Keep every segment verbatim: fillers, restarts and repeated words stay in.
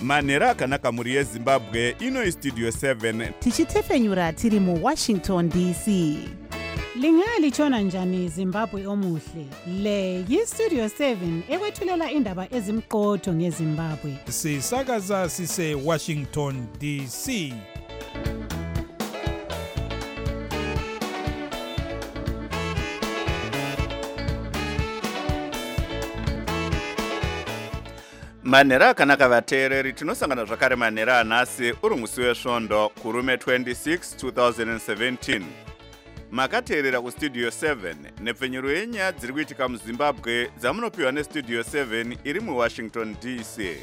manhero akanaka muri yezimbabwe. Ino istudio seven tichitefenyura tiri muwashington D C. Lingalitshona njani Zimbabwe omuhle? Le yistudio seven ekwethulela indaba ezimqotho ngeZimbabwe. Sisakaza sise Washington D C. manhero akanaka vateereri, tinosangana zvakare manhero anhasi uri musi wesvondo kurume twenty-six two thousand seventeen. Makateerera kustudio seven nepfenyuro yenyaya dziri kuitika muZimbabwe dzamunopiwa nestudio seven iri muWashington D C.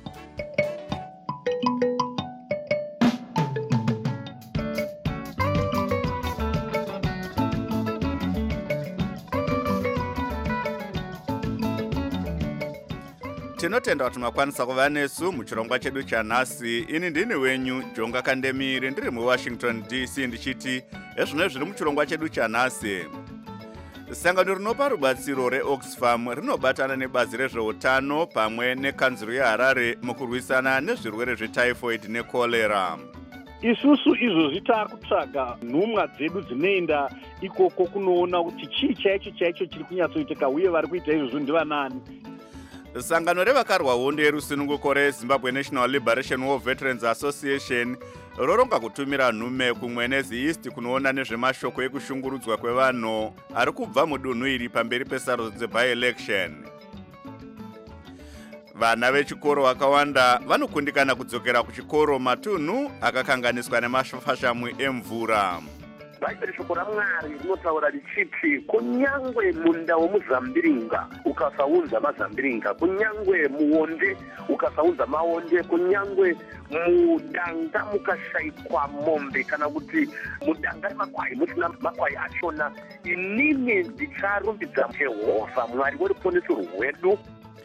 Tinotenda kuti makwanisa kuva nesu muchirongwa chedu chanhasi. Ini ndini wenyu Jonga Kandemiri ndiri muWashington D C ndichiti ezvino zviri muchirongwa chedu chanhasi. Sangano rinopa rubatsiro reOxfam rinobatana nebazi rezveutano pamwe nekanzuro yeHarare mukurwisana nezvirwere zvetyphoid nekolera. Isusu izvozvi takutsvaga nhumwa dzedu dzinoenda ikoko kunoona kuti chii chaicho chaicho chiri kunyatsoitika uye vari kuita izvozvo ndivanani. Sangano revakarwa hondo yerusununguko reZimbabwe National Liberation War Veterans Association roronga kutumira nhume kumwenezi East kunoona nezvemashoko ekushungurudzwa kwevanhu ari kubva mudunhu iri pamberi pesarudzo dzeby-election. Vana vechikoro vakawanda vanokundikana kudzokera kuchikoro matunhu akakanganiswa nemafashamu emvura. Bhaibheri shoko raMwari rinotaura richiti kunyangwe munda womuzambiringa ukasaunza mazambiringa, kunyangwe muonde ukasaunza maonde, kunyangwe mudanga mukashaikwa mombe kana kuti mudanga remakwai musina makwai achona, inini ndicharumbidza Jehovha Mwari weruponeso rwedu.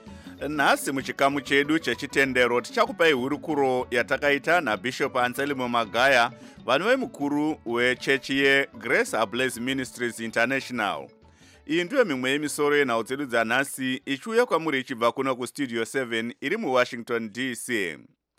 Nhasi muchikamu chedu chechitendero tichakupai hurukuro yatakaita naBishop Anselmo Magaya, vanhu vemukuru wechechi yeGrace Ablaze Ministries International. Iyi ndiyo mimwe yemisoro yenhau dzedu dzanhasi ichiuya kwamuri ichibva kuno kustudio seven iri muWashington D C.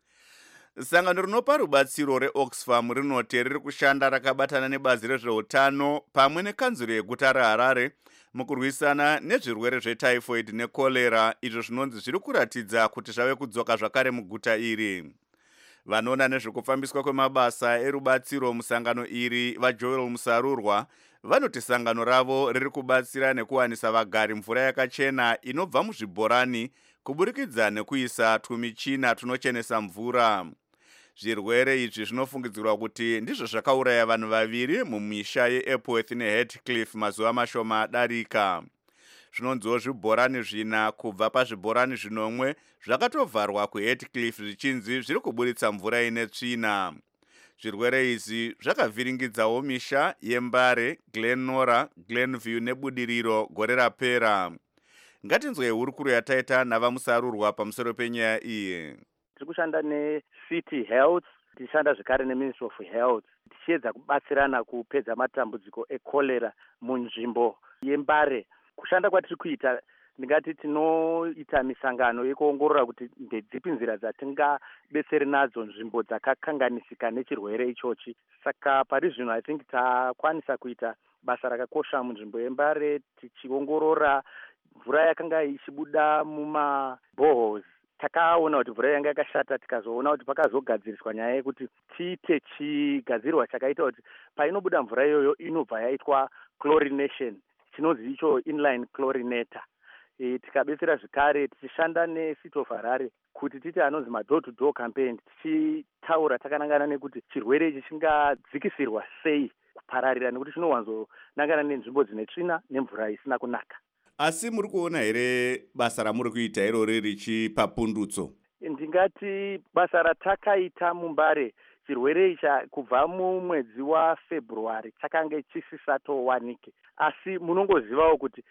Sangano rinopa rubatsiro reOxfam rinoti riri kushanda rakabatana nebazi rezveutano pamwe nekanzuro yeguta reHarare mukurwisana nezvirwere zvetyphoid nekolera, izvo zvinonzi zviri kuratidza kuti zvave kudzoka zvakare muguta iri. Vanoona nezvekufambiswa kwemabasa erubatsiro musangano iri vaJoel Musarurwa vanoti sangano ravo riri kubatsira nekuwanisa vagari mvura yakachena inobva muzvibhorani kuburikidza nekuisa tumichina tunochenesa mvura. Zvirwere izvi zvinofungidzirwa kuti ndizvo zvakauraya vanhu vaviri mumisha yeEpworth neHatcliffe mazuva mashoma adarika. Zvinonziwo zvibhorani zvina kubva pazvibhorani zvinomwe zvakatovharwa kuHatcliffe zvichinzi zviri kuburitsa mvura ine tsvina. Zvirwere izvi zvakavhiringidzawo misha yeMbare, Glenora, Glenview neBudiriro gore rapera. Ngatinzwe hurukuro yataita navamusarurwa pamusoro penyaya iyi. Tiri kushanda neCity Health, tichishanda zvakare neMinistry of Health, tichiedza kubatsirana kupedza matambudziko ekolera munzvimbo yeMbare. Kushanda kwatiri kuita, ndingati tinoita misangano yekuongorora kuti ndedzipi nzira dzatingabetsere nadzo nzvimbo dzakakanganisika nechirwere ichochi. Saka pari zvino I think takwanisa kuita basa rakakosha munzvimbo yeMbare tichiongorora mvura yakanga ichibuda mumaboreholes. Takaona kuti mvura yanga yakashata, tikazoona kuti pakazogadziriswa nyaya yekuti tiite chigadzirwa chakaita kuti painobuda mvura iyoyo inobva yaitwa chlorination, chinonzi icho inline chlorinator. E, tikabetsera zvakare tichishanda neCity of Harare kuti titi anonzi madoor to door campaign, tichitaura takanangana nekuti chirwere ichi chingadzikisirwa sei kupararira nekuti chinowanzonangana nenzvimbo dzine tsvina nemvura isina kunaka. Asi muri kuona here basa ramuri kuita irori richipa pundutso? Ndingati basa ratakaita muMbare, chirwere icha kubva mumwedzi waFebruary chakanga chisisatowanike, asi munongozivawo kuti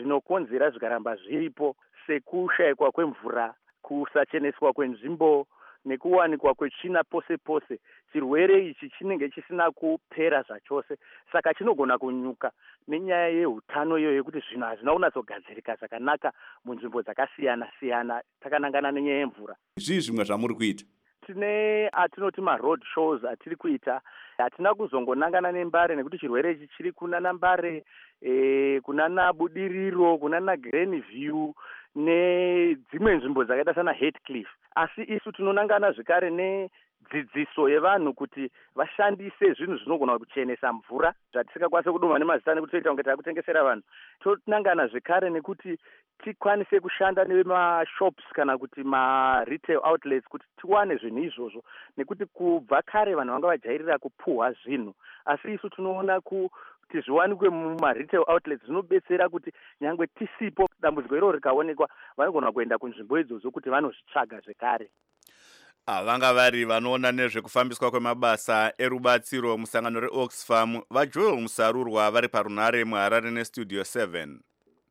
zvinokonzera zvikaramba zviripo sekushayikwa kwemvura, kusacheneswa kwenzvimbo nekuwanikwa kwetsvina pose pose, chirwere ichi chinenge chisina kupera zvachose, saka chinogona kunyuka nenyaya yeutano iyo yekuti zvinhu hazvina kunyatsogadzirika zvakanaka munzvimbo dzakasiyana siyana takanangana nenyaya yemvura. Zvii zvimwe zvamuri kuita? Tine atinoti maroad shows atiri kuita. Hatina kuzongonangana nembare nekuti chirwere ichi chiri kunana Mbare, e, kunana Budiriro, kunana Greenview nedzimwe nzvimbo dzakaita sana Heathcliff. Asi isu tinonangana zvekare nedzidziso yevanhu kuti vashandise zvinhu zvinogona kuchenesa mvura zvatisingakwanise kudumha nemazita nekuti toita kunge takutengesera vanhu. Tonangana zvekare nekuti tikwanise kushanda nemashops kana kuti maretail outlets kuti tiwane zvinhu izvozvo, nekuti kubva kare vanhu vanga vajairira kupuhwa zvinhu, asi isu tinoona kuti zviwanikwe mumaretail outlets zvinobetsera kuti nyangwe tisipo dambudziko iroro rikaonekwa vanogona kuenda kunzvimbo idzodzo kuti vanozvitsvaga zvekare. Vanga vari vanoona nezvekufambiswa kwemabasa erubatsiro musangano reOxfam vaJoel Musarurwa vari parunare muHarare nestudio seven.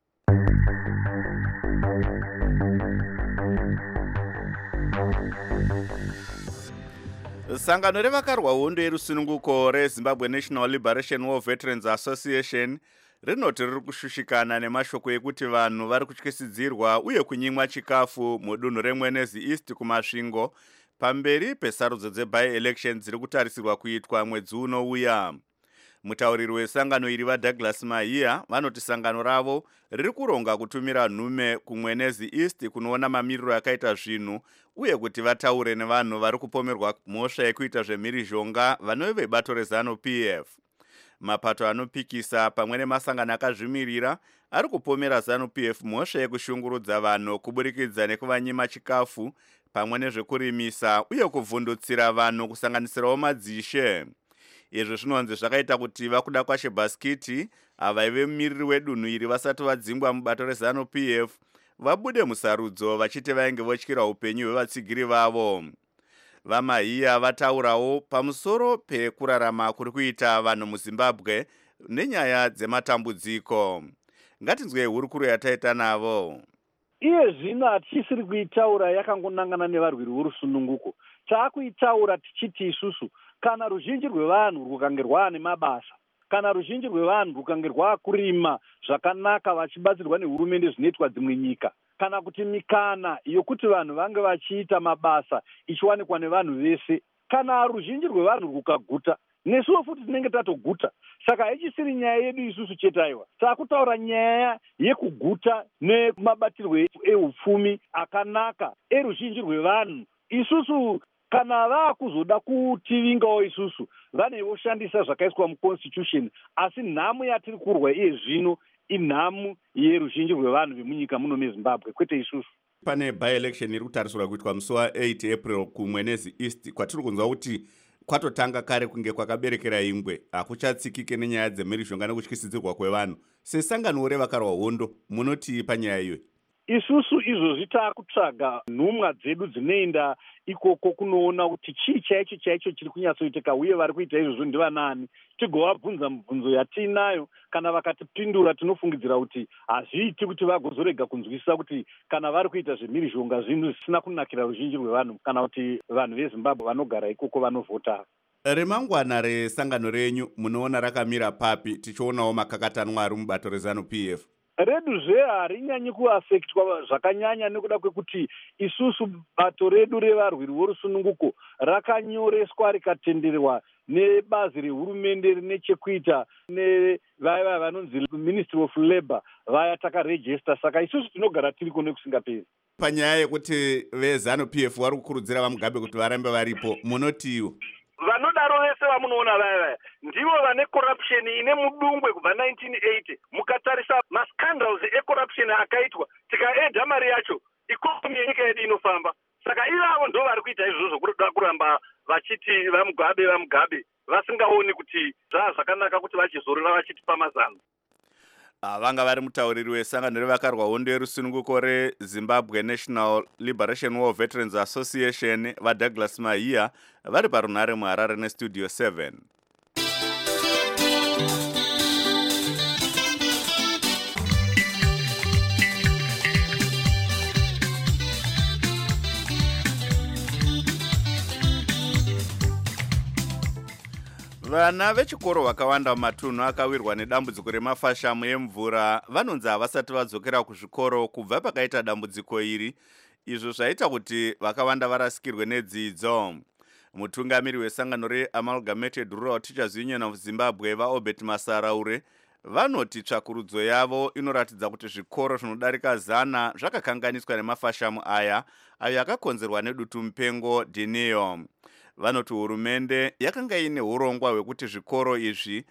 Sangano revakarwa hondo yerusununguko reZimbabwe National Liberation War Veterans Association rinoti riri kushushikana nemashoko ekuti vanhu vari kutyisidzirwa uye kunyimwa chikafu mudunhu reMwenezi East kumasvingo pamberi pesarudzo dzeby-election dziri kutarisirwa kuitwa mwedzi unouya. Mutauriri wesangano iri vaDouglas Mahia vanoti sangano ravo riri kuronga kutumira nhume kuMwenezi East kunoona mamiriro akaita zvinhu uye kuti vataure nevanhu vari kupomerwa mhosva yekuita zvemhirizhonga vanove vebato reZanu P F. Mapato anopikisa pamwe nemasangano akazvimirira ari kupomera ZANU P F mhosva yekushungurudza vanhu kuburikidza nekuvanyima chikafu pamwe nezvekurimisa uye kuvhundutsira vanhu kusanganisirawo madzishe. Izvo zvinonzi zvakaita kuti vakuda kwashe Baskiti avaive mumiriri wedunhu iri vasati vadzingwa mubato reZANU P F vabude musarudzo vachiti vainge votyira upenyu hwevatsigiri vavo. VaMahia vataurawo pamusoro pekurarama kuri kuita vanhu muZimbabwe nenyaya dzematambudziko. Ngatinzwei hurukuro yataita navo. Iye zvino hatisiri kuitaura yakangonangana nevarwiri vorusununguko. Taakuitaura tichiti isusu kana ruzhinji rwevanhu rukange rwaane mabasa, kana ruzhinji rwevanhu rukange rwaakurima zvakanaka vachibatsirwa nehurumende zvinoitwa dzimwe nyika, kana kuti mikana yokuti vanhu vange vachiita mabasa ichiwanikwa nevanhu vese, kana ruzhinji rwevanhu rukaguta, nesuwo futi tinenge tatoguta. Saka haichisiri nyaya yedu isusu chetaiwa. Taakutaura nyaya yekuguta nemabatirwo ehupfumi akanaka eruzhinji rwevanhu. Isusu kana vaakuzoda kutivingawo isusu vane voshandisa zvakaiswa muconstitution, asi nhamu yatiri kurwa iye zvino inhamu yeruzhinji rwevanhu vemunyika muno meZimbabwe, kwete isusu. Pane by-election iri kutarisirwa kuitwa musi wa-eight April kuMwenezi East kwatiri kunzwa kuti kwatotanga kare kunge kwakaberekera ingwe, hakuchatsikike nenyaya dzemhirizhonga nekutyisidzirwa kwevanhu. Sesangano revakarwa hondo munoti panyaya iyo? Isusu izvozvi taakutsvaga nhumwa dzedu dzinoenda ikoko kunoona kuti chii chaicho chaicho chiri kunyatsoitika uye vari kuita izvozvo ndivanani. Tigovabvunza mibvunzo yatinayo, kana vakatipindura tinofungidzira kuti hazviiti kuti vagozorega kunzwisisa kuti kana vari kuita zvemhirizhonga zvinhu zvisina kunakira ruzhinji rwevanhu kana kuti vanhu veZimbabwe vanogara ikoko vanovhota. Remangwana resangano renyu munoona rakamira papi tichionawo makakatanwa ari mubato reZANU P F? Redu zve harinyanyi kuafektwa zvakanyanya nekuda kwekuti isusu bato redu revarwiri vorusununguko rakanyoreswa rikatenderwa nebazi rehurumende rine chekuita nevaya vanonzi Ministry of Labour vaya takarejesta. Saka isusu tinogara tiriko nekusingaperi. Panyaya yekuti veZANU P F vari kukurudzira vaMugabe kuti varambe varipo, munotiwo? Vanodaro vese vamunoona vaya vaya ndivo vane corruption ine mudungwe kubva nineteen eighty. Mukatarisa mascandals ecorruption akaitwa tikaedha mari yacho ikonomi yenyika yedu inofamba. Saka ivavo ndo vari kuita izvozvo kuda kuramba vachiti vaMugabe vaMugabe vasingaoni kuti zvaa zvakanaka kuti vachizorora vachitipa mazano. Vanga vari mutauriri wesangano revakarwa hondo yerusununguko reZimbabwe National Liberation War Veterans Association vaDouglas Mahia vari parunare muHarare nestudio seven. Vana vechikoro vakawanda mumatunhu akawirwa nedambudziko remafashamu emvura vanonzi havasati vadzokera kuzvikoro kubva pakaita dambudziko iri, izvo zvaita kuti vakawanda varasikirwe nedzidzo. Mutungamiri wesangano reAmalgamated Rural Teachers Union of Zimbabwe vaObert Masaraure vanoti tsvakurudzo yavo inoratidza kuti zvikoro zvinodarika zana zvakakanganiswa nemafashamu aya ayo yakakonzerwa nedutu mupengo Dineo. Vanoti hurumende yakanga ine urongwa hwekuti zvikoro izvi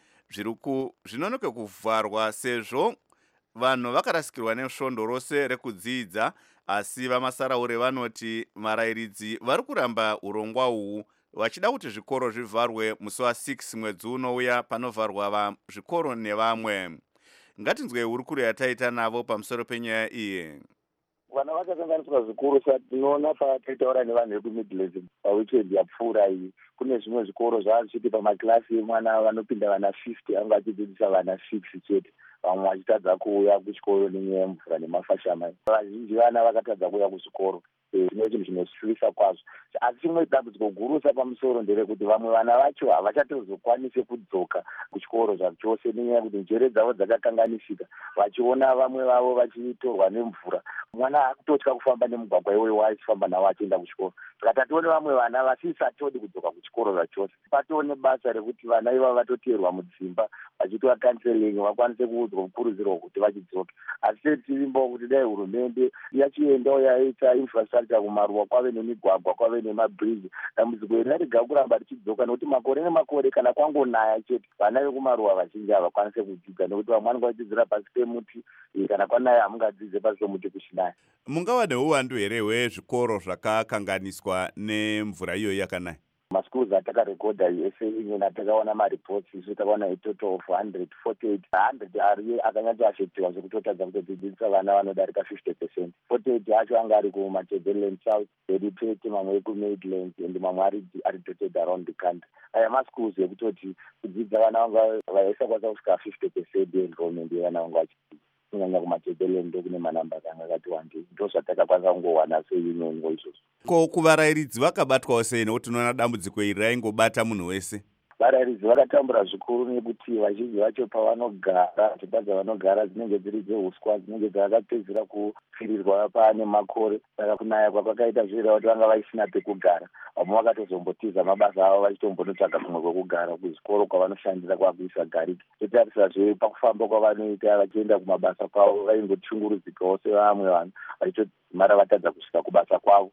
zvinonoke kuvharwa sezvo vanhu vakarasikirwa nesvondo rose rekudzidza, asi vaMasaraure vanoti varairidzi vari kuramba urongwa uhu vachida kuti zvikoro zvivharwe musi wa six mwedzi unouya panovharwa zvikoro nevamwe. Ngatinzwe hurukuro yataita navo pamusoro penyaya iyi. Vana vakakanganiswa zvikoro tinoona patataura nevanhu vekumidlands paweekend yapfuura iyi, kune zvimwe zvikoro zvaazviti pamakilasi emwana vanopinda vana fifty anga achidzidzisa vana six chete, vamwe vachitadza kuuya kuchikoro nenyaya yemvura nemafashama. Vazhinji vana vakatadza kuuya kuzvikoro, zvine chinhu chinosvivisa kwazvo. Asi chimwe dambudziko gurusa pamusoro nderekuti vamwe vana vacho havachatozokwanise kudzoka kuchikoro zvachose nenyaya yekuti njere dzavo dzakakanganisika, vachiona vamwe vavo vachitorwa nemvura. Mwana akutotya kufamba nemugwagwa iwoyo waachifamba nawo achienda kuchikoro. Tikatatione vamwe vana vasisatodi kudzoka kuchikoro zvachose, patone basa rekuti vana ivavo vatoteerwa mudzimba vachitwa counseling vakwanise kuudzwa kukurudzirwa kuti vachidzoke. Asi tirimbo kuti dai hurumende yachiendawo yaita infrastructure kumaruwa, kwave nemigwagwa, kwave nemabridge, dambudziko iri rega kuramba richidzoka, nekuti makore nemakore kana kwangonaya chete vana vekumaruwa vazhinji havakwanise kudzidza, nekuti vamwe vanenge vachidzidzira pasi pemuti, kana kwanaya hamungadzidze pasi pemuti kuchinaya. Mungava neuwandu here hwezvikoro zvakakanganiswa nemvura iyo yakanaya? Maschools atakarekodha U S A Union atakaona mareports isu takaona a total of one hundred forty-eight. one hundred ari akanyatsoafektiwa zvekutotadza kutodzidzisa vana vanodarika fifty percent. forty-eight acho anga ari kuMatabeleland South, Edipete, mamwe ekuMidlands and mamwe ari dotted around the country. Aya maschools ekutoti kudzidza vana vanga vaisakwanisa kusvika fifty percent enrollment yevana vanga vachidzidza. Kunyanya kuMatabeleland ndokune manamba anga akati wandei. Ndozvatakakwanisa kungowana seunion izvozvo. Ko kuvarairidzi vakabatwawo sei, nekuti unoona dambudziko iri raingobata munhu wese? Varairidzi vakatambura zvikuru nekuti vazhinji vacho pavanogara, dzimba dzavanogara dzinenge dziri dzeuswa, dzinenge dzakapedzera kupfirirwa pane makore. Saka kunaya kwakaita zvira kuti vanga vaisina pekugara. Vamwe vakatozombotiza mabasa avo vachitombonotsvaka kumwe kwekugara, kuzvikoro kwavanoshandira kwakuisa gariki. Totarisazve pakufamba kwavanoita vachienda kumabasa kwavo vaingochungurudzikawo sevamwe vanhu vachitozimara vatadza kusvika kubasa kwavo.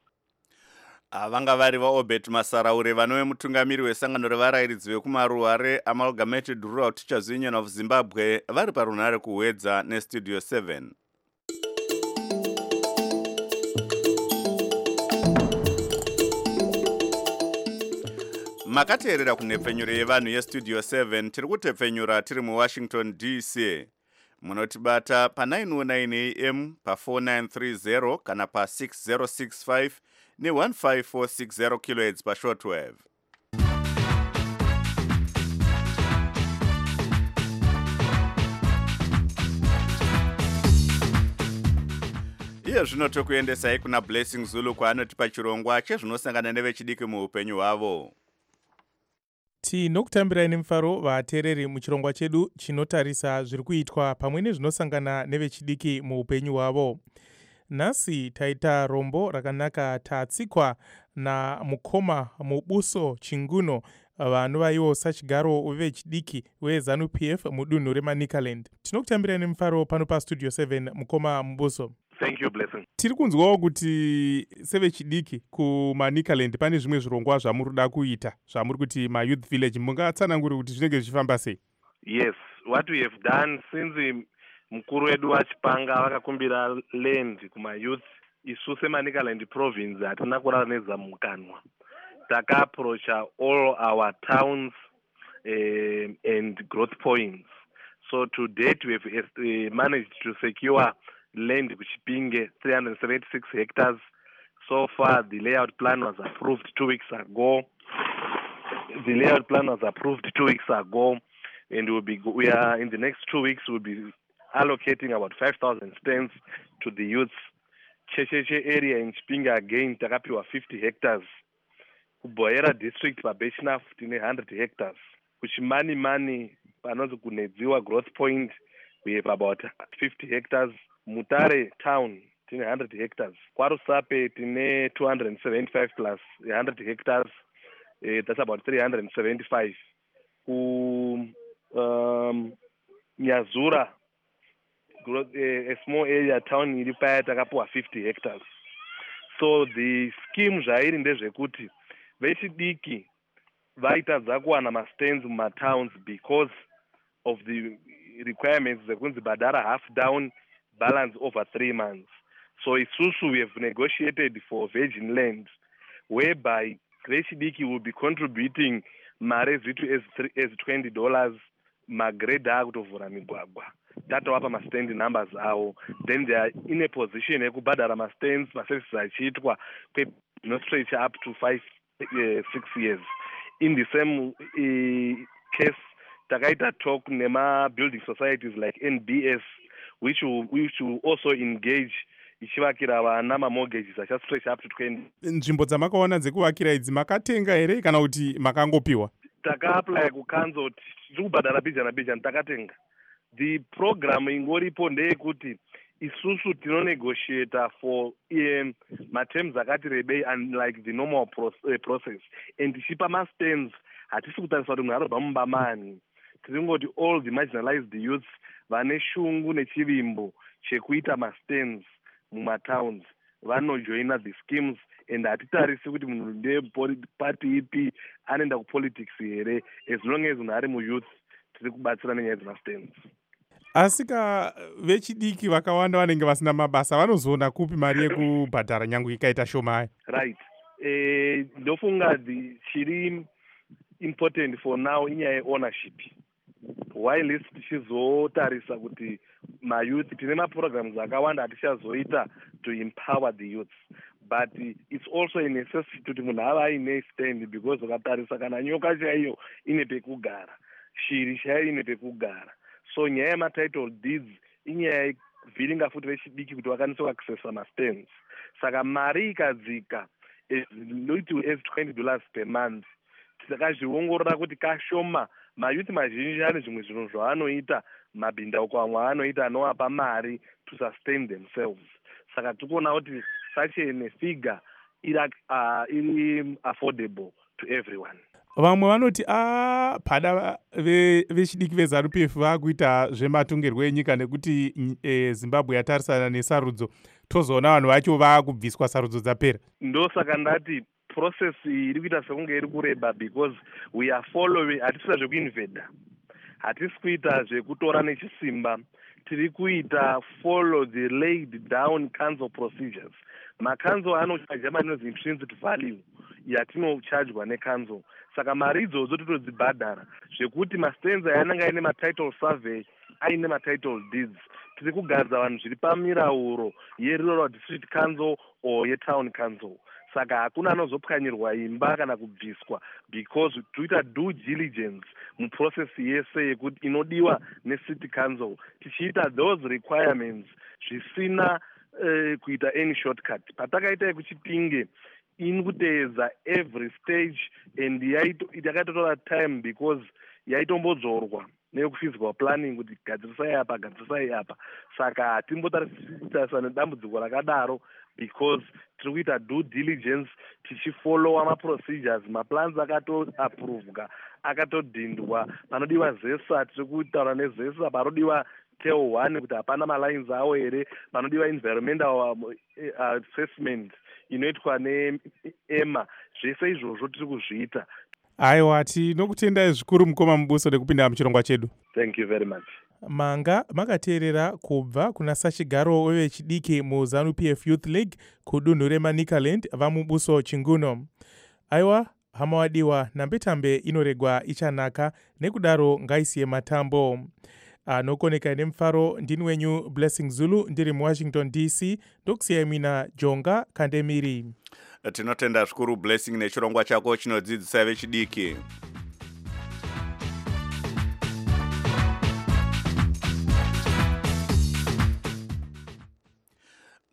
Vanga vari vaObert Masaraure vanove mutungamiri wesangano revarairidzi vekumaruwa reAmalgamated Rural Teachers Union of Zimbabwe vari parunhare kuhwedza nestudio seven. Makateerera kunhepfenyuro yevanhu yestudio seven, tiri kutepfenyura tiri muWashington D C. Munotibata pa nine oh nine A M, pa four nine three zero kana pa six zero six five ne one five four six zero kilohertz pa shortwave. Iye zvino tokuendesai kuna Blessing Zulu kwaanoti pachirongwa chezvinosangana nevechidiki muupenyu hwavo. Tinokutambirai nemufaro vateereri muchirongwa chedu chinotarisa zviri kuitwa pamwe nezvinosangana nevechidiki muupenyu hwavo. Nhasi taita rombo rakanaka tatsikwa namukoma Mubuso Chinguno vanovaiwo sachigaro vechidiki weZANU P F mudunhu reManicaland. Tinokutambirai nemufaro pano pastudio seven, mukoma Mubuso. Thank you, Blessing. Tiri kunzwawo kuti sevechidiki kuManicaland pane zvimwe zvirongwa zvamuri kuda kuita, zvamuri kuti maYouth Village. Mungatsanangura kuti zvinenge zvichifamba sei? Yes, what we have done since mukuru wedu wachipanga vakakumbira land kumayouth, isu seManicaland province hatina kurara nezamukanwa. Takaapproacha all our towns uh, and growth points. So to date we have uh, managed to secure land kuchipinge three hundred seventy-six hectares. So far the layout plan was approved two weeks ago. The layout plan was approved two weeks ago, and we'll be we are in the next two weeks we'll be allocating about five thousand stands to the youths. Checheche area in Chipinge again takapiwa fifty hectares. Kuboyera district pabeshina tine one hundred hectares. kuchimani mani panonzi kunedziwa growth point we have about fifty hectares. Mutare town tine one hundred hectares. Kwarusape tine two hundred seventy-five plus one hundred hectares. Uh, that's about three hundred seventy-five. Ku um, Nyazura, growth, uh, a small area town iri paya takapuwa fifty hectares. So the scheme zvairi ndezvekuti vechidiki vaitadza kuwana mastands mumatowns because of the requirements zekunzi badara half down balance over three months. So isusu we have negotiated for virgin land whereby vechidiki will be contributing mare zitu as, as twenty dollars magredha akutovhura migwagwa tatowapa mastand numbers avo, then they are in a position yekubhadhara mastands maservices achiitwa kwestretch up to five uh, six years. In the same uh, case takaita talk nema building societies like N B S which will, which will also engage ichivakira vana mamortgages acha stretch up to twenty. Nzvimbo dzamakaona dzekuvakira idzi makatenga here kana kuti makangopiwa? Takaapply kukanzo tiri kubhadhara bija nabija takatenga. The program ingoripo ndeyekuti isusu tinonegotiata for um, materms akati rebei unlike the normal process and tichipa mastands hatisi kutarisa kuti munhu arobva mumba mani. Tiri ngoti all the marginalized youths vane shungu nechivimbo chekuita mastands mumatowns vanojoina the schemes and hatitarisi kuti munhu ndepati ipi anoenda kupolitics here as long as munhu ari muyouth tiri kubatsira nenyaya dzemastands. Asi ka vechidiki vakawanda vanenge vasina mabasa vanozoona kupi mari yekubhadhara nyange ikaita shomai? Right. Eh, ndofunga chiri important for now inyaya yeownership. While tichizotarisa kuti mayouth tine maprograms akawanda atichazoita to empower the youths, but it's also a necessity kuti munhu ava aine stand because ukatarisa kana nyoka chaiyo ine pekugara, shiri chaiyo ine pekugara. So nyaya yematitle deeds inyaya yekuvhiringa futi vechidiki kuti vakwanise kuaccessa mastands. Saka mari ikadzika noiti as twenty dollars per month takazviongorora kuti kashoma. Mayouth mazhinji ane zvimwe zvinhu zvaanoita mabhindauko amwe anoita anovapa mari to sustain themselves. Saka tikuona kuti such a figure iri uh, iri affordable to everyone. Vamwe vanoti a pada vechidiki veZANU P F vakuita zvematongerwo enyika nekuti e, Zimbabwe yatarisana nesarudzo tozoona vanhu vacho vakubviswa sarudzo dzapera. Ndosaka ndati process iri kuita sekunge iri kureba because we are following, hatisita zvekuinveda, hatisi kuita zvekutora nechisimba, tiri kuita follow the laid down council procedures. Makanzo anochaja manonzi intrinsic value yatinochargwa nekanzo. Saka mari idzodzo totodzibhadhara zvekuti mastands ayananga aine matitle survey aine matitle deeds tiri kugadza vanhu zviri pamirauro yerural district council or yetown council. Saka hakuna anozopwanyirwa imba kana kubviswa because toita due diligence muprocess yese yekuti inodiwa necity council tichiita those requirements zvisina uh, kuita any shortcut. Patakaita yekuchipinge inkuteedza every stage and yakatotora time because yaitombodzorwa nekuphysical planning kuti gadzirisai apa gadzirisai apa. Saka hatimbotarisana nedambudziko rakadaro because tiri kuita due diligence tichifollowa maprocedures, maplans akatoapprovwa akatodhindwa. Panodiwa zesa tiri kutaura nezesa, panodiwa tail one kuti hapana malines awo here, panodiwa environmental assessment inoitwa neEMA. Zvese izvozvo tiri kuzviita. Aiwa, tinokutendai zvikuru mukoma mubuso nekupinda muchirongwa chedu. Thank you very much. Manga makateerera kubva kuna sachigaro wevechidiki muZANU P F Youth League kudunhu reManicaland vamubuso Chinguno. Aiwa, hama wadiwa, nambetambe inoregwa ichanaka nekudaro ngaisiye matambo. Anokoneka nemufaro ndini wenyu Blessing Zulu ndiri muWashington D C ndokusiyai mina Jonga Kandemiri. Tinotenda zvikuru Blessing nechirongwa chako chinodzidzisa vechidiki.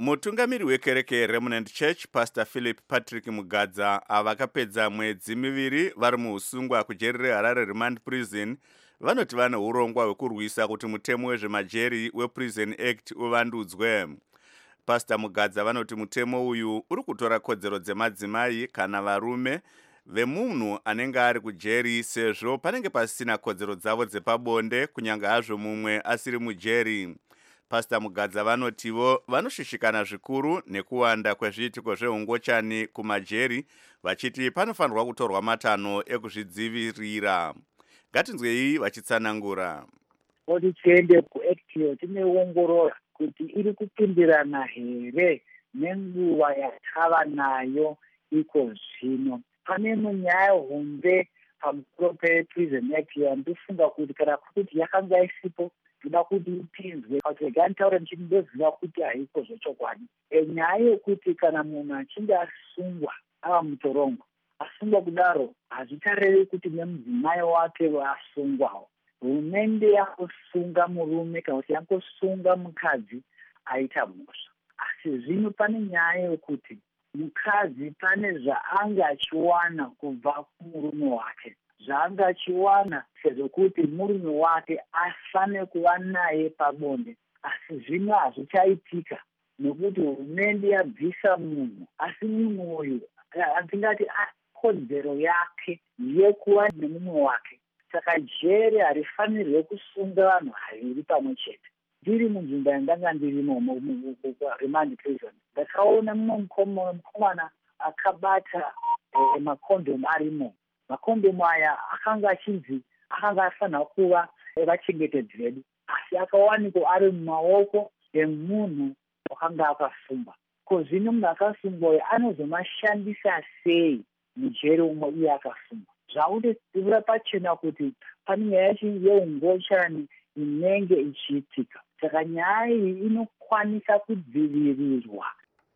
Mutungamiri wekereke Remnant Church Pastor Philip Patrick Mugadza avakapedza mwedzi miviri vari muusungwa kujeri reHarare Remand Prison vanoti vane urongwa hwekurwisa kuti mutemo wezvemajeri wePrison Act uvandudzwe. Pastor Mugadza vanoti mutemo uyu uri kutora kodzero dzemadzimai kana varume vemunhu anenge ari kujeri sezvo panenge pasina kodzero dzavo dzepabonde kunyange hazvo mumwe asiri mujeri. Pastor Mugadza vanotivo vanoshishikana zvikuru nekuwanda kwezviitiko zveungochani kumajeri vachiti panofanirwa kutorwa matanho ekuzvidzivirira. Ngatinzwei vachitsanangura. Oti tiende kuActio tineongorora kuti iri kupindirana here nenguva yatava nayo iko zvino. Pane munyaya hombe pamusoro pePrison Act yandifunga kuti kana kuti yakanga isipo toda kuti ipinzwe kuti gantaura ndinoziva kuti haiko zvechokwadi. Nyaya yekuti kana munhu achinge asungwa ava mutorongo asungwa kudaro hazvitariri kuti nemudzimai wake wasungwawo. Hurumende yangosunga murume kana kuti yangosunga mukadzi aita mhosva. Asi zvino pane nyaya yekuti mukadzi pane zvaanga achiwana kubva kumurume wake, zvaanga achiwana sezvokuti murume wake afane kuva naye pabonde. Asi zvino hazvichaitika nekuti hurumende yabvisa munhu, asi munhu uyu atingati kodzero yake yekuva nemumwe wake. Saka jeri harifanirwe kusunga vanhu haviri pamwe chete. Ndiri munzvimbo yandanga ndirimo muRemand Prison, ndakaona mumwe mukomana akabata makondomu arimo. Makondomu aya akanga achinzi akanga afanira kuva vachengetedzi vedu, asi akawanikwa ari mumaoko emunhu wakanga akasungwa. Ko zvino munhu akasungwa uyu anozomashandisa sei mujeri umwe iye akasungwa? Zvakuti tivura pachena kuti pane nyaya yeungochani inenge ichiitika. Saka nyaya iyi inokwanisa kudzivirirwa.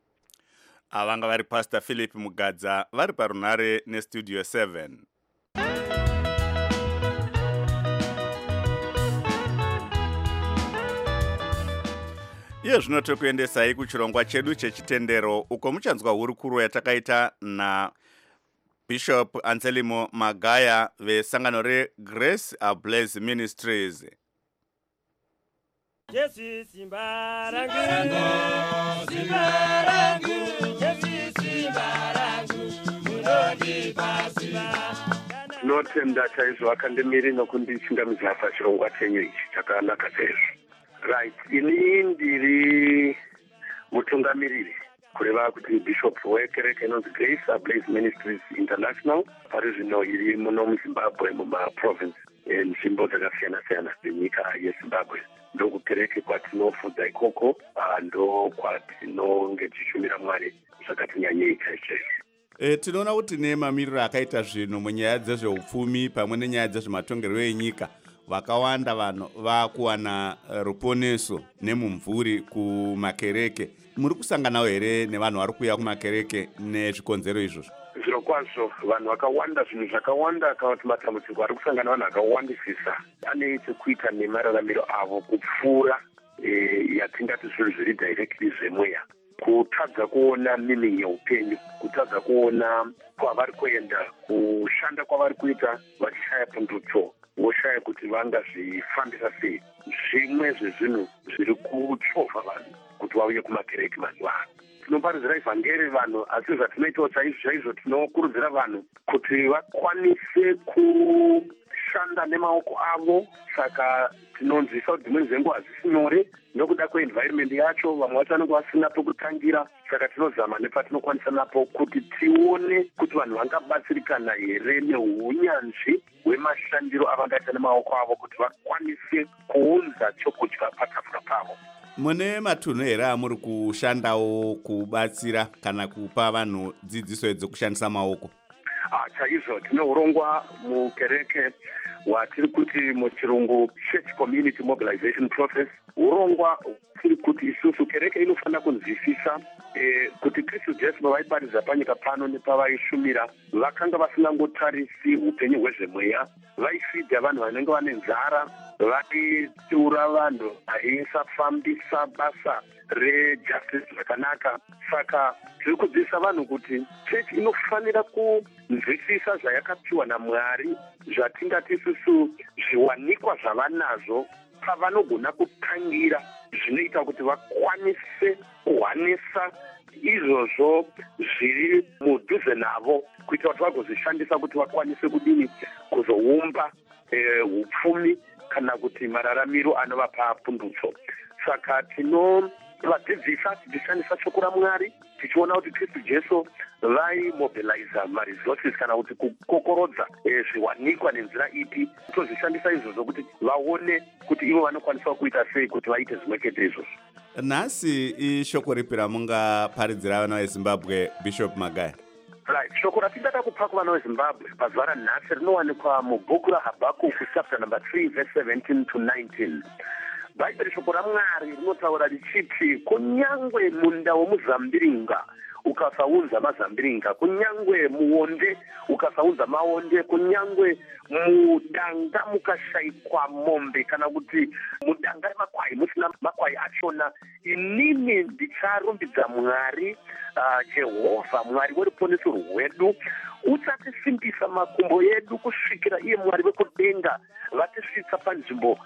Avanga vari Pastor Philip Mugadza vari parunare neStudio seven. Iye zvino tokuendesai kuchirongwa chedu chechitendero uko muchanzwa hurukuro yatakaita na Bishop Anselmo Magaya vesangano reGrace Ablaze Ministries. Jesi simbarangu, simbarangu, Jesi simbarangu, munodi basiba. Notenda chaizvo akandemiri nokundichingamidza pachirongwa chenyu ichi chakanaka sezvo. Right, ini ndiri mutungamiriri kureva kuti bishop wekereke inonzi Grace Ablaze Ministries International pari zvino iri muno muZimbabwe mumaprovince nzvimbo dzakasiyana-siyana dzenyika yeZimbabwe. Ndokukereke kwatinofudza ikoko, ndo kwatinonge tichishumira Mwari zvakati nyanyei chaizvo. E, tinoona kuti nemamiriro akaita zvino munyaya dzezveupfumi pamwe nenyaya dzezvematongerwo enyika vakawanda vanhu vakuwana ruponeso nemumvuri kumakereke. Muri kusanganawo here nevanhu vari kuuya kumakereke nezvikonzero izvozvo? Zviro kwazvo vanhu vakawanda, zvinhu zvakawanda, kana kuti matambudziko ari kusangana vanhu vakawandisisa ane chekuita nemararamiro avo kupfuura yatingati zvinhu zviri directly zvemweya, kutadza kuona meaning yeupenyu, kutadza kuona kwavari kuenda, kushanda kwavari kuita vachishaya pundutso, voshaya kuti vangazvifambisa sei. Zvimwe zvezvinhu zviri kuchovha vanhu kuti vauye kumakereke mazuva ano. Tinoparidzira ivhangeri vanhu, asi zvatinoitawo chaizvo chaizvo tinokurudzira vanhu kuti vakwanise kushanda nemaoko avo. Saka tinonzwisa dzimweni dzenguva hazisi nyore nokuda kweenvironment yacho, vamwe vacho vanenge vasina pekutangira. Saka tinozama nepatinokwanisa napo kuti tione kuti vanhu vangabatsirikana here neunyanzvi hwemashandiro avangaita nemaoko avo kuti vakwanise kuunza chokudya patafura pavo. Mune matunhu here amuri kushandawo kubatsira kana kupa vanhu dzidziso dzekushandisa maoko? Ah, chaizvo tine urongwa mukereke watiri kuti muchirungu Church Community Mobilization Process. Urongwa tiri kuti isusu kereke inofanira kunzwisisa e, kuti Kristu Jesu pavaiparidza panyika pano nepavaishumira vakanga vasingangotarisi upenyu hwezvemweya, vaifidha vanhu vanenge vane nzara, vaitura vanhu vaisafambisa basa rejustice zvakanaka. Saka tiri kudzidzisa vanhu kuti chechi inofanira kunzwisisa zvayakapiwa naMwari, zvatingati isusu zviwanikwa zvavanazvo pavanogona kutangira, zvinoita kuti vakwanise kuhwanisa izvozvo zviri mudhuze navo, kuita kuti vagozvishandisa kuti vakwanise kudini kuzoumba upfumi e, kana kuti mararamiro anovapa pundutso. Saka tinovadzidzisa tichishandisa shoko raMwari, tichiona kuti Kristu Jesu vaimobiliza maresources kana kuti kukokorodza e, zviwanikwa nenzira ipi, tozvishandisa izvozvo kuti vaone kuti ivo vanokwanisa kuita sei kuti vaite zvimwe chete izvozvo. Nhasi ishoko ripi ramungaparidzira vana veZimbabwe, Bishop Magaya? Right. Shoko ratidada kupa kuvana veZimbabwe pazuva ranhasi rinowanikwa mubhuku raHabhakuku chapter number three verse seventeen to nineteen. Bhaibheri shoko raMwari rinotaura richiti, kunyangwe munda womuzambiringa ukasaunza mazambiringa, kunyangwe muonde ukasaunza maonde, kunyangwe mudanga mukashayikwa mombe, kana kuti mudanga remakwai musina makwai achona, inini ndicharumbidza Mwari uh, Jehovha, Mwari weruponeso rwedu. Uchatisimbisa makumbo edu kusvikira iye Mwari wekudenga vatisvitsa panzvimbo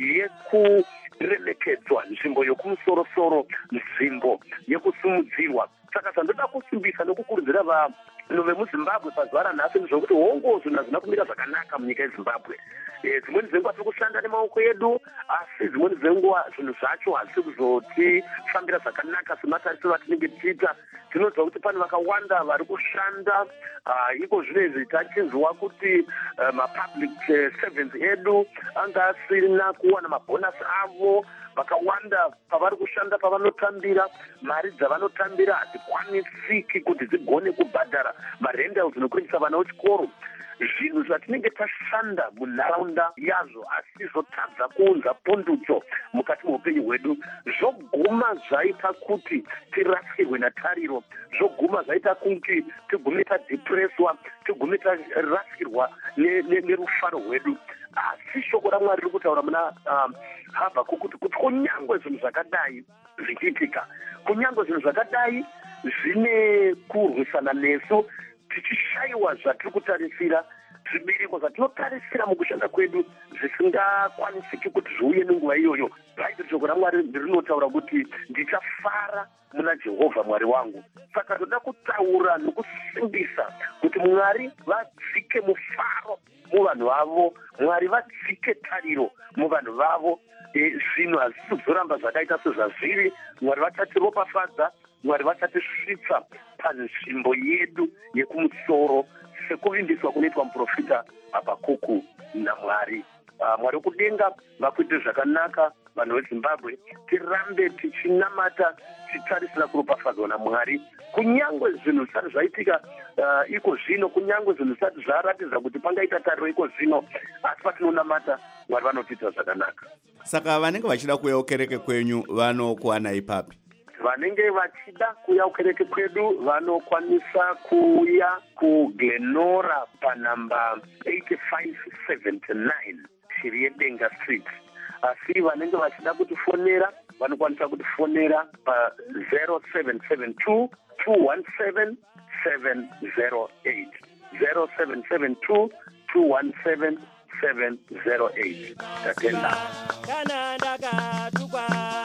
yekuremekedzwa, nzvimbo yokumusoro-soro, nzvimbo yekusumudzirwa. Saka zvandoda kusimbisa nokukurudzira vanhu vemuZimbabwe pazuva ranhasi ndezvokuti hongo zvinhu hazvina kumira zvakanaka munyika yeZimbabwe. E, dzimweni dzenguva tiri kushanda nemaoko edu, asi dzimweni dzenguva zvinhu zvacho hazvisi kuzotifambira zvakanaka sematarisiro atinenge tichiita. Tinoziva kuti pane vakawanda vari kushanda uh, iko zvinezvi tachinzwa kuti uh, mapublic uh, servants edu anga asina kuwana mabhonasi avo. Vakawanda pavari kushanda pavanotambira, mari dzavanotambira hadzikwanisiki kuti dzigone kubhadhara marentals nokuendesa vana vechikoro. Zvinhu zvatinenge tashanda munharaunda yazvo asi zvotadza kuunza pundutso mukati muupenyu hwedu, zvoguma zvaita kuti tirasirwe natariro, zvoguma zvaita kuti tigume tadhipreswa, tigume tarasirwa nerufaro rwedu. Asi shoko raMwari riri kutaura muna um, Habhakuku kuti kunyangwe zvinhu zvakadai zvichiitika, kunyangwe zvinhu zvakadai zvine kurwisana nesu, tichishayiwa zvatiri kutarisira, zvibereko zvatinotarisira mukushanda kwedu zvisingakwanisiki kuti zviuye nenguva iyoyo, Bhaibheri shoko raMwari rinotaura kuti ndichafara muna Jehovha Mwari wangu. Saka ndoda kutaura nokusimbisa kuti Mwari vadzike mufaro muvanhu vavo, Mwari vadzike tariro muvanhu vavo. E, zvinhu hazvisi kuzoramba zvakaita sezvazviri. Mwari vachatiropafadza, Mwari vachatisvitsa panzvimbo yedu yekumusoro sekuvimbiswa kunoitwa muprofita Habhakuku naMwari. Uh, Mwari wekudenga vakuite zvakanaka vanhu veZimbabwe, tirambe tichinamata tichitarisira kuropafadzwa naMwari. Kunyangwe zvinhu zvisati zvaitika uh, iko zvino, kunyangwe zvinhu zvisati zvaratidza kuti pangaita tariro iko zvino, asi patinonamata Mwari vanotiita zvakanaka. Saka vanenge vachida kuuya kukereke kwenyu vanokuwana ipapi? Vanenge vachida kuuya kukereke kwedu vanokwanisa kuuya kuGlenora panamba eighty-five seventy-nine Shiriedenga Street. Asi vanenge vachida kutifonera vanokwanisa kutifonera pa zero seven seven two two one seven seven zero eight zero seven seven two two one seven seven zero eight. Tatenda. Kana ndakatukwa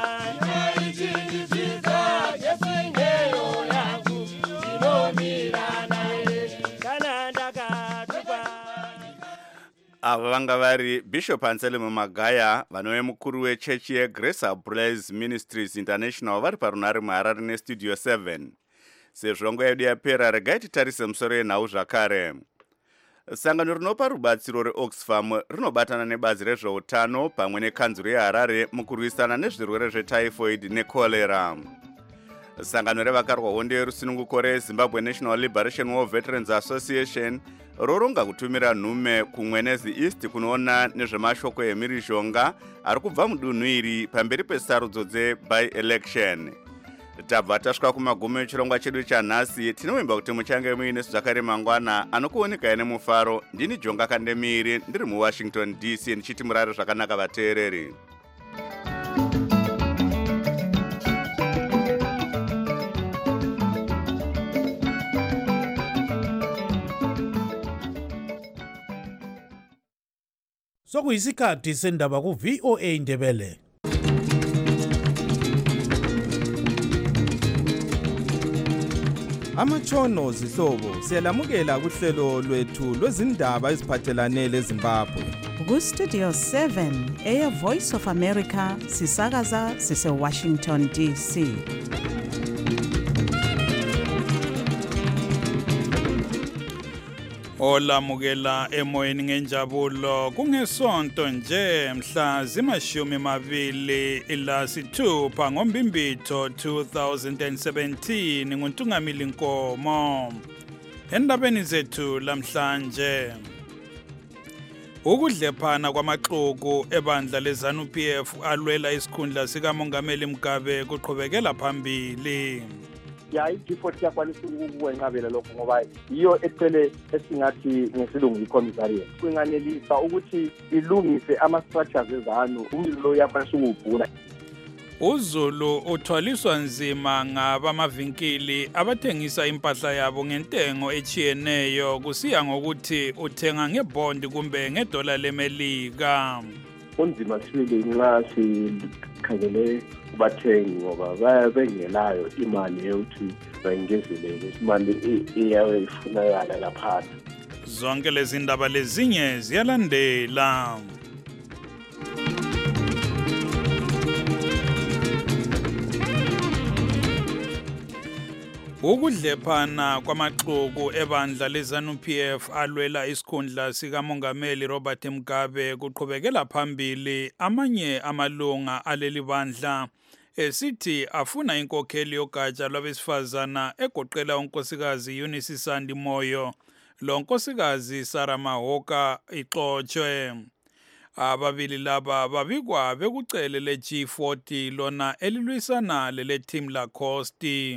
ndoichindizika yesengeyo yangu inomira naye. Kana ndakatukwa. Ava vanga vari Bishop Anselmo Magaya, vanove mukuru wechechi yeGrace Ablaze Ministries International, vari parunare muHarare nestudio seven. Sezvo nguva yedu yapera, regai titarise musoro yenhau zvakare. Sangano rinopa rubatsiro reOxfam rinobatana nebazi rezveutano pamwe nekanzuro yeHarare mukurwisana nezvirwere zvetyphoid nekolera. Sangano revakarwa hondo yerusununguko reZimbabwe National Liberation War Veterans Association roronga kutumira nhume kumwenezi East kunoona nezvemashoko emhirizhonga ari kubva mudunhu iri pamberi pesarudzo dze-by-election. tabva tasvika kumagumo echirongwa chedu chanhasi. Tinovimba kuti muchange muine zvakare mangwana anokuoneka nemufaro. Ndini Jonga Kandemiri ndiri muWashington D C ndichiti murare zvakanaka vateereri. Sokuyisikhathi sendaba ku V O A Ndebele. Amatshono zihlobo siyalamukela kuhlelo lwethu lwezindaba eziphathelane leZimbabwe. Ku Studio seven eya Voice of America sisakaza sise Washington D C. Olamukela emoyeni ngenjabulo kungesonto nje mhla zimashumi mabili ilasithupha ngombimbitho two thousand seventeen nguNtungamili Nkomo. Endabeni zethu lamhlanje ukudlephana kwamaxuku ebandla leZANU P F alwela isikhundla sikamongameli Mugabe kuqhubekela phambili. Ya i-G forty yakwanisa ukukwenqabela lokho ngoba iyo ecele esingathi ngesilungu i-commissariat kunganelisa ukuthi ilungise ama-structures ezanu umlilo yakwanisa ukuvula. uZulu uthwaliswa nzima ngabamavinkili abathengisa impahla yabo ngentengo echiyeneyo kusiya ngokuthi uthenga ngebond kumbe ngedola lemelika. Kunzima sibili nxa sikhangele kubathengi ngoba baya bengelayo imali yokuthi bayingezelele imali iyabe ifunakala lapha. Zonke lezi ndaba lezinye ziyalandela. Ukudlephana kwamaxuku ebandla leZANU P F alwela isikhundla sikamongameli Robert Mugabe kuqhubekela phambili. Amanye amalunga aleli bandla esithi afuna inkokheli yogatsha lwabesifazana egoqela unkosikazi Eunice Sandi Moyo lo nkosikazi Sarah Mahoka ixoxwe. Ababili laba babikwa bekucele le G forty lona elilwisana lele team la Costi.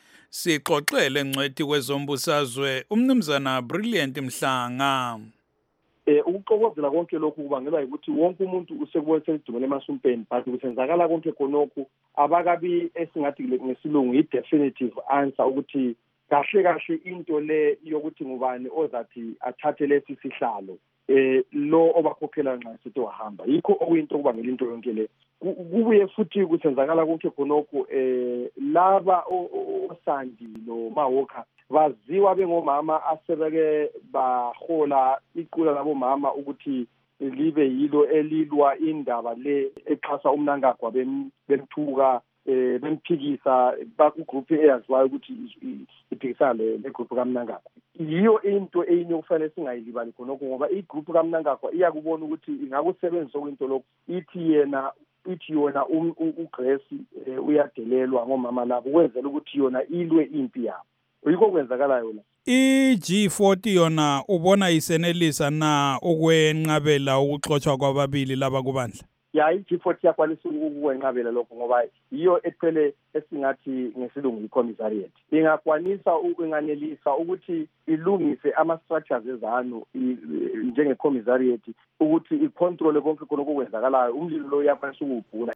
Sixoxele ngcwethi kwezombusazwe umnumzana Brilliant Mhlanga. Eh ukuxokozela konke lokhu kubangelwa ukuthi wonke umuntu usekubonisa idumele emasumpeni but kusenzakala konke khonokho abakabi esingathi ngesilungu i-definitive answer ukuthi kahle kahle into le yokuthi ngubani ozathi athathe lesi sihlalo eh lo obakhokhela nxa sithi wahamba yikho okuyinto kubangela into yonke le. Kubuye futhi kusenzakala konke khonokho eh laba osandi lo Mahoka baziwa bengomama asebeke bahola iqula labo mama ukuthi libe yilo elilwa indaba le exhasa umnangagwa bemthuka eh bemphikisa baku group eyaziwayo ukuthi iphikisa le group kaMnangagwa. Yiyo into eyinye kufanele singayilibali khonokho ngoba i group kaMnangagwa iyakubona ukuthi ingakusebenzisa kwinto lokho ithi yena ithi yona uGrace uyadelelwa ngomama labo kwenzela ukuthi yona ilwe impi yabo. Uyiko kwenzakala yona. I-G forty yona ubona isenelisa na ukwenqabela ukuxoxwa kwababili laba kubandla? Ya i-G forty yakwanisa ukwenqabela lokho ngoba iyo ecele esingathi ngesilungu i-commissariat ingakwanisa ukunganelisa ukuthi ilungise ama-structures ezanu njenge-commissariat ukuthi icontrole konke khonokho kwenzakalayo umlilo lo yakwanisa ukuvula.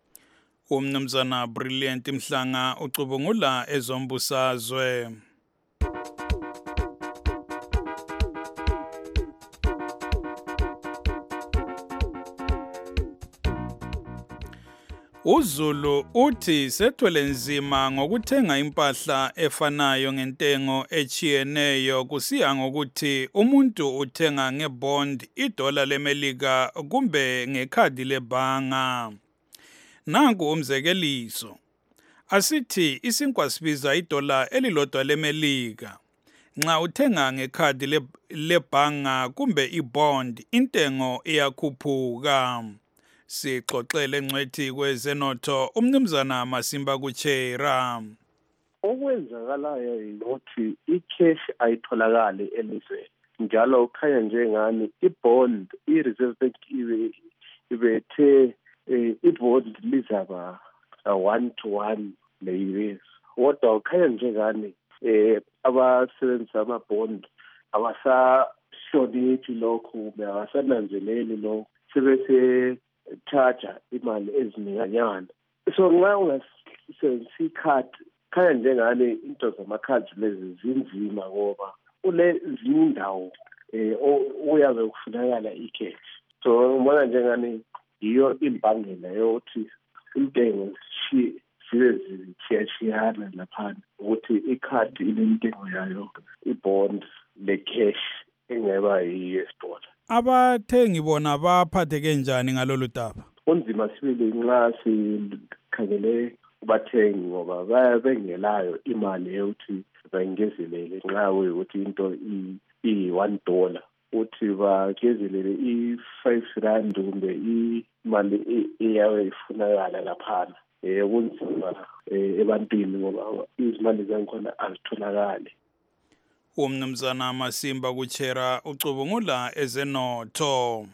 Umnumzana Brilliant Mhlanga ucubungula ezombusazwe. uZulu uthi sethwele nzima ngokuthenga impahla efanayo ngentengo echiyeneyo kusiya ngokuthi umuntu uthenga ngebond idola lemelika kumbe ngekhadi lebhanga. Nanku umzekeliso. Asithi isinkwa sibiza idola elilodwa lemelika. Nxa uthenga ngekhadi lebhanga kumbe ibond intengo iyakhuphuka. Sixoxele ngcwethi kwezenotho umnumzana Masimba Kuchera. Okwenzakalayo yithi icash ayitholakali elizweni njalo ukhanya njengani ibond i-Reserve Bank ibe ibethe ibond lizaba one to one le-U S kodwa ukhanya njengani um abasebenzisa ama-bond abasahloniphi lokho kumbe abasananzeleli lokho sebese-charge-a imali ezininganyana. So nxa ungasebenzisa ikhadi khanya njengani into zamakhadi lezi zinzima ngoba kule zinye indawo um uyabe kufunakala i-cash. So ngibona njengani yiyo imbangela yokuthi intengo zibe zitshiyashiyana laphana ukuthi ikhadi ilentengo yayo, ibond le-cash engaba yi-U S dollar. Abathengi bona baphatheke njani ngalolu daba? Kunzima sibili nxa sikhangele kubathengi ngoba bayabe bengelayo imali yokuthi bayengezelele nxa kuyikuthi into iyi-one dollar uthi bagezelele i-five rand kumbe imali eyabe ifunakala laphana. Um kunzima um ebantwini ngoba izimali zangikhona azitholakali. Umnumzana Masimba Kuchera ucubungula ezenotho.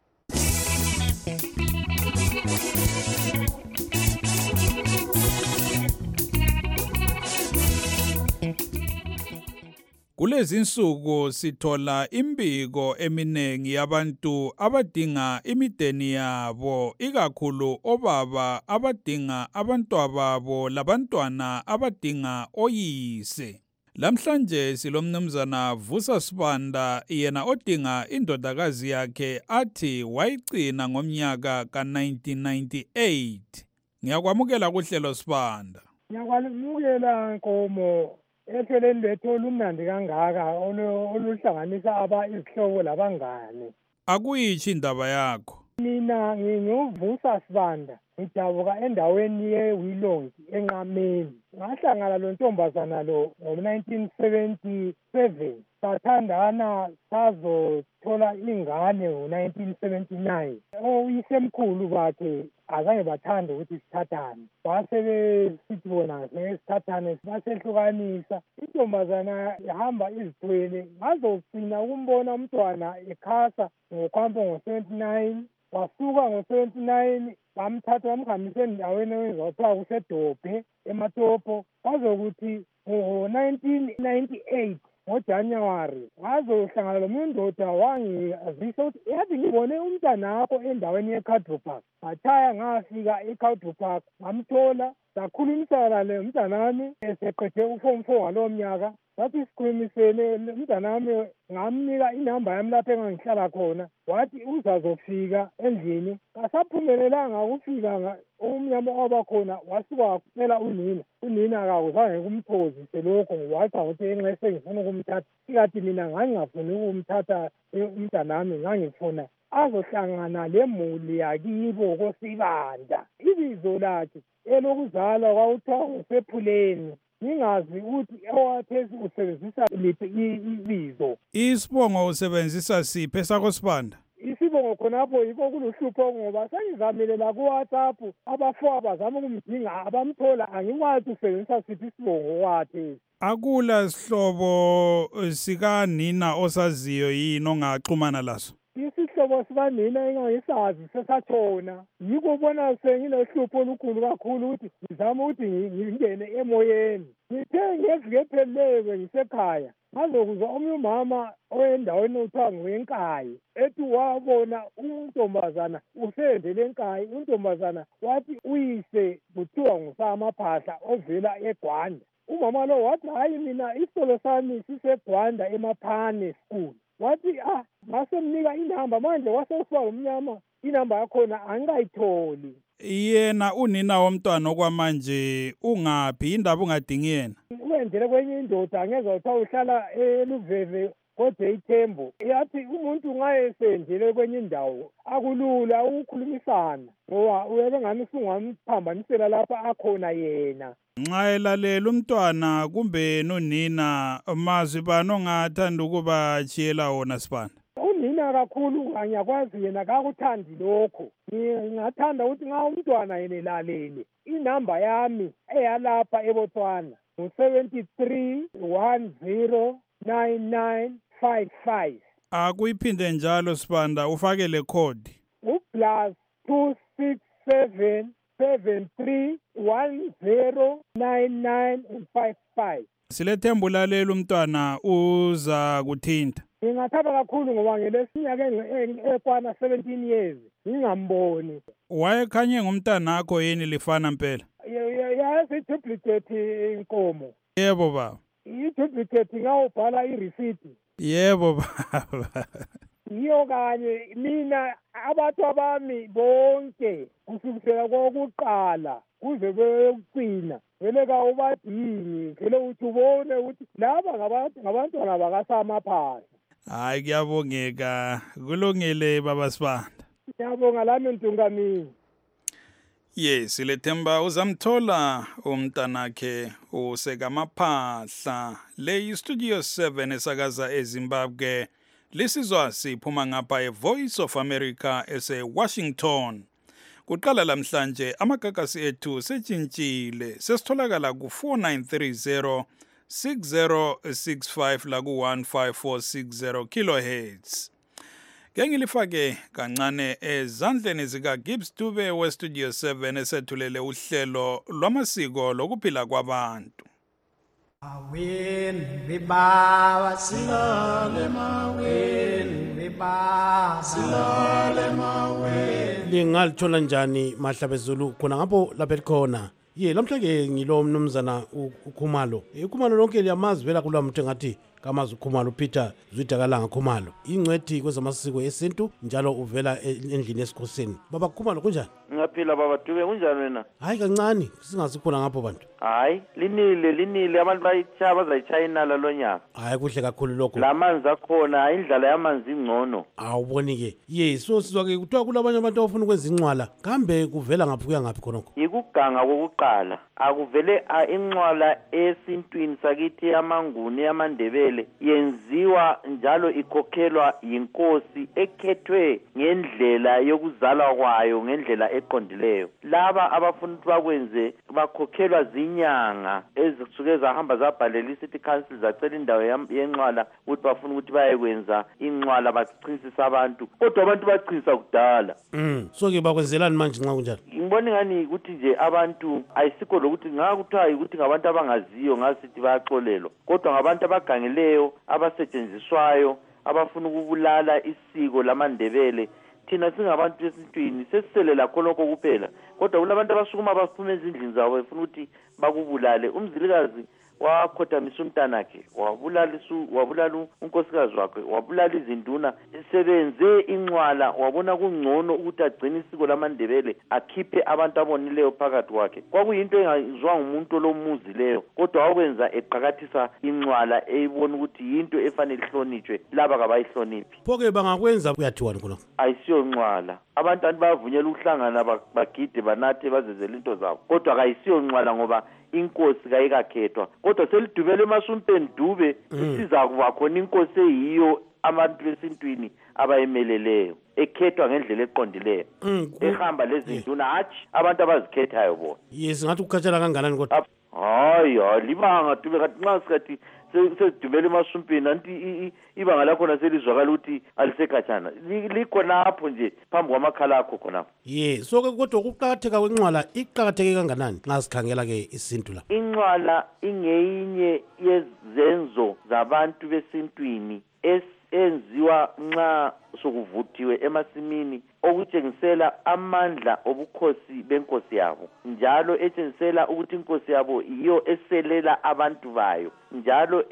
Kulezi insuku sithola imbiko eminengi yabantu abadinga imideni yabo, ikakhulu obaba abadinga abantwababo labantwana abadinga oyise. Lamhlanje silomnumzana Vusa Sibanda yena odinga indodakazi yakhe athi wayigcina ngomnyaka ka nineteen ninety-eight. Ngiyakwamukela kuhlelo Sibanda. Ngiyakwamukela Nkomo. Ehlelweni lethu olumnandi kangaka oluhlanganisa aba izihlobo labangane. Akuyitshi indaba yakho. Mina nginguvusa Sibanda, ngidabuka endaweni yeWilongi enqameni. Ngahlangana lo ntombazana lo ngo-nineteen seventy-seven. Sathandana sazothola ingane ngo-nineteen seventy-nine. Oyisemkhulu bakhe azange bathanda ukuthi sithathane. Base besithi bona sithathane basehlukanisa. Intombazana ihamba izithwele. Ngazogcina ukumbona umntwana ekhasa ngokwampo ngo-seventy-nine. Wasuka ngo-seventy-nine bamthatha bamhambisa endaweni okuthiwa kuseDobhe eMatopo. Kwazokuthi ngo-nineteen ninety-eight ngoJanuwari ngazohlangana lomunye indoda wangazisa ukuthi yathi ngibone umntanakho endaweni yeCadro Park. Ngatshaya ngafika eCadro Park ngamthola sakhulumisana le mntanami eseqede uform four ngalowo mnyaka. Wathi sikhulumisene umntanami ngamnika inamba yami lapho engangihlala khona. Wathi uzazofika endlini. Kasaphumelelanga ukufika umnyama wabakhona wasuka wacela unina. Unina akakuzange kumthozise lokho wathi ukuthi enxese ngifuna ukumthatha. Ikathi mina ngangingafuni ukumthatha umntanami ngangifuna azohlangana lemuli yakibo koSibanda. Ibizo lakhe elokuzalwa kwakuthiwa nguSephuleni. Ngingazi ukuthi owaphezulu usebenzisa liphi ibizo. Isibongo usebenzisa siphi esakho Sibanda? Isibongo khonapho yikho kuluhlupho ngoba sengizamile la ku-WhatsApp abafowabo bazama ukumdinga abamthola angikwazi usebenzisa siphi isibongo wathi. Akula sihlobo sikanina osaziyo yini ongaxhumana laso? Isihlobo sikanina engangisazi sesatshona. Yiko ubona senginehlupho olukhulu kakhulu ukuthi ngizama ukuthi ngingene emoyeni. Ngithe ngevike ephelileyo ngisekhaya ngazokuzwa omnye umama owendaweni okuthiwa nguweNkayi ethi wabona untombazana usendele eNkayi. Untombazana wathi uyise kuthiwa nguSamaphahla ovela eGwanda. Umama lo wathi hayi mina isitolo sami siseGwanda eMaphane School. Wathi ah ngasemnika inamba manje wasesiwa umnyama inamba yakhona angikayitholi. Yena unina womntwana okwamanje ungaphi indaba ungadingi yena? Wendele kwenye indoda angezwa kuthiwa uhlala eLuveve kodwa ithembo. Yathi umuntu ngayesendele kwenye indawo akulula ukukhulumisana ngoba uyabe ngani sungamphambanisela lapha akhona yena. Nxa elalela umntwana kumbe nonina mazwi bani ongathanda ukuba chiyela wona Sibanda? Unina kakhulu angiyakwazi yena kakuthandi lokho. Ngingathanda ukuthi nxa umntwana yena elalele inamba yami eyalapha eBotswana ngu-seventy-three one zero nine nine five five. Akuyiphinde njalo Sibanda ufake le code. U plus two six seven seven three one zero nine nine nine and five five. Silethemba ulalela umntwana uza kuthinta. Ngingathaba kakhulu ngoba ngelesinyaka ekwana seventeen years ngingamboni. Wayekhanye ngumntana akho yini lifana impela? Yazi duplicate inkomo. Yebo baba. I-duplicate ngawubhala i-receipt. Yebo baba. Iyo kanye mina abantu abami bonke kusukela kokuqala kuze kweyokugcina vele kawubadingi vele uthi ubone ukuthi laba ngabantu ngabantwana bakaSamaphahla. Hayi kuyabongeka kulungile baba Sibanda. Ngiyabonga lami Ntungamini. Yes, Silethemba uzamthola umntanakhe uSekamaphahla. Le Studio seven esakaza eZimbabwe. Lisizwa siphuma ngapha eVoice of America ese Washington. Kuqala lamhlanje amagagasi ethu setshintshile. Sesitholakala ku four nine three zero six zero six five la ku one five four six zero kilohertz. Ngengilifake kancane ezandleni zika Gibbs Dube we Studio seven esethulele uhlelo lwamasiko lokuphila kwabantu. Awen bibawa silale mawen bibawa silale mawen. Lingalithola njani Mahlabezulu khona ngapho lapha khona? Ye lamhlanje ngilo mnumzana uKhumalo. uKhumalo lonke liyamazi vela kulwa ngathi kamazi uKhumalo Peter Zwidakalanga Khumalo. Ingcwethi kwezamasiko esintu njalo uvela endlini esikhosini. Baba Khumalo kunjani? Ngaphila baba Dube kunjani wena? Hayi kancane singasikhona ngapho bantu. Hayi linile linile abantu bayichaba bazayichayina lalonyaka. Hayi kuhle kakhulu lokho. Lamanzi akhona indlela yamanzi ingcono. Awuboni ke. Ye so sizwa ke kuthiwa kulabanye abantu abafuna ukwenza incwala kambe kuvela ngaphi kuya ngaphi khonokho. Yikuganga kokuqala akuvele incwala esintwini sakithi yamanguni yamandebele yenziwa njalo ikhokhelwa yinkosi ekhethwe ngendlela yokuzalwa kwayo ngendlela eqondileyo. Laba abafuna ukuthi bakwenze bakhokhelwa zinyanga ezisuke zahamba zabhalela i-city council zacela indawo yenqwala ukuthi bafuna ukuthi bayekwenza inqwala bachinisisa abantu kodwa abantu bachisa kudala. Mm so ke bakwenzelani manje nxa kunjalo? Ngibona ngani ukuthi nje abantu ayisikho lokuthi ngakuthiwa ukuthi ngabantu abangaziyo ngasithi bayaxolelwa kodwa ngabantu abagangeleyo abasetshenziswayo abafuna ukubulala isiko lamandebele. Thina singabantu besintwini sesiselela khonokho kuphela kodwa kulabantu abasukuma baphuma ezindlini zabo befuna ukuthi bakubulale. Umzilikazi wakhothamisa umntanakhe wabulala isu wabulala unkosikazi wakhe wabulala izinduna sebenze incwala wabona kungcono ukuthi agcine isiko lamandebele akhiphe abantu abonileyo phakathi kwakhe. Kwakuyinto engazwa ngumuntu lomuzi leyo kodwa wakwenza eqhakathisa incwala eyibona ukuthi yinto efanele ihlonitshwe laba kabayihloniphi. Phoke bangakwenza kuyathiwani khona? Ayisiyo incwala abantu bavunyela ukuhlangana bagide banathe bazezela into zabo kodwa akayisiyo incwala ngoba inkosi kayikakhethwa kodwa selidubele eMasumpeni Dube isiza kuba khona inkosi eyiyo abantu besintwini abayemeleleyo ekhethwa ngendlela eqondileyo ehamba lezinduna hatshi abantu abazikhethayo bona. Yes ngathi ukukhathala kanganani kodwa? Hayi libanga Dube kanti nxa sikathi sedumele eMasumpeni anti ibanga lakho naselizwakala ukuthi alisekhatshana likhona lapho nje phambi kwamakhala akho khona. Ye so ke kodwa ukuqhakatheka kwencwala iqhakatheke kanganani nxa sikhangela ke isintu la? Incwala ingeyinye yezenzo zabantu besintwini enziwa nxa sokuvuthiwe emasimini okutshengisela amandla obukhosi benkosi yabo njalo etshengisela ukuthi inkosi yabo iyo eselela abantu bayo njalo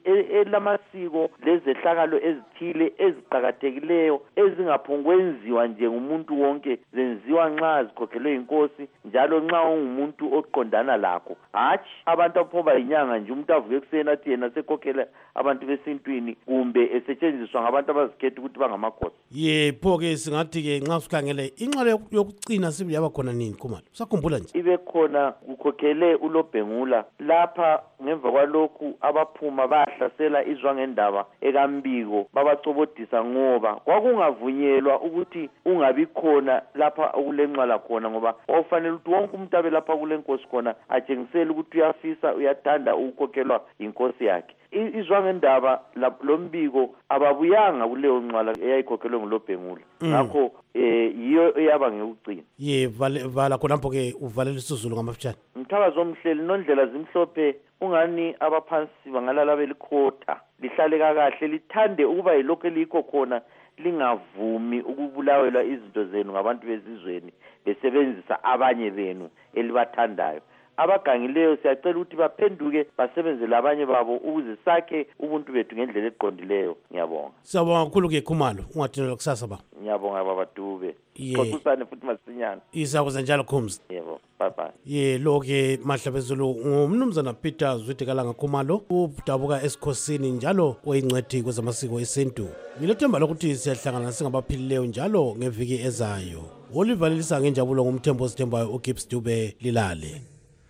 elamasiko lezehlakalo ezithile eziqhakathekileyo ezingaphongwenziwa nje ngumuntu wonke zenziwa nxa zikhokhelwe inkosi njalo nxa ungumuntu oqondana lakho hatshi abantu aphoba inyanga nje umuntu avuke ekuseni athi yena sekhokhela abantu besintwini kumbe esetshenziswa ngabantu abazikhetha ukuthi bangamakhosi. Yepho ke singathi ke nxa sikhangele incwala yokucina sibili yaba khona nini Khumalo? Sakhumbula nje. Ibe khona ukhokhele uLobhengula lapha ngemva kwalokhu abaphuma bahlasela izwa ngendaba eKambiko babacobodisa ngoba kwakungavunyelwa ukuthi ungabi khona lapha okulencwala khona ngoba ofanele ukuthi wonke umuntu abe lapha kulenkosi khona atshengisele ukuthi uyafisa uyathanda ukukhokhelwa inkosi yakhe. izwangendaba lo mbiko ababuyanga kuleyo nqwala eyayikhokhelwe nguLobhengula ngakho eh yiyo eyaba ngekugcina ye vala khonapho ke uvalela isizulu ngamafutshane Mthakazo omhleli nondlela zimhlophe ungani abaphansi bangalala belikhotha lihlale kakahle lithande ukuba yilokho elikho khona lingavumi ukubulawelwa izinto zenu ngabantu bezizweni besebenzisa abanye benu elibathandayo abagangileyo siyacela ukuthi baphenduke basebenzele abanye babo ukuze sakhe ubuntu bethu ngendlela eqondileyo ngiyabonga siyabonga kakhulu ke Khumalo ungadinela kusasa ba ngiyabonga baba Dube xoxisane futhi masinyana isakuza njalo Khumzi yebo bye bye ye lo ke Mahlabezulu ngumnumzana Peter Zwidikalanga Khumalo udabuka esikhosini njalo oyincedi kwezamasiko esintu ngilethemba lokuthi siyahlangana singabaphilileyo njalo ngeviki ezayo olivalelisa ngenjabulo ngumthembo osithembayo uGibbs Dube Lilale.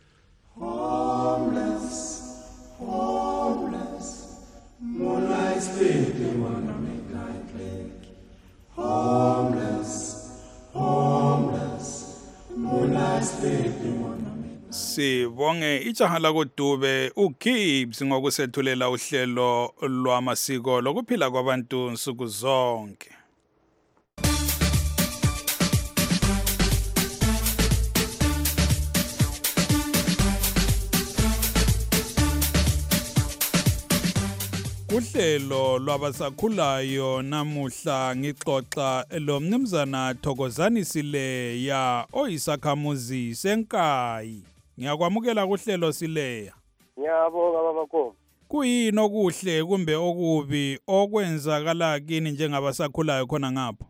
Homeless, homeless, moonlight sleeping on a midnight lake. Homeless, homeless, moonlight sleeping on a midnight. Sibonge ijaha lakuDube uGibbs ngokusethulela uhlelo lwamasiko lokuphila kwabantu nsuku zonke. Uhlelo lwabasakhulayo namuhla ngixoxa lo mnumzana Thokozani Sileya oyisakhamuzi senkayi. Ngiyakwamukela kuhlelo Sileya. Ngiyabonga baba Nkomo. Kuyini okuhle kumbe okubi okwenzakala kini njengabasakhulayo khona ngapho?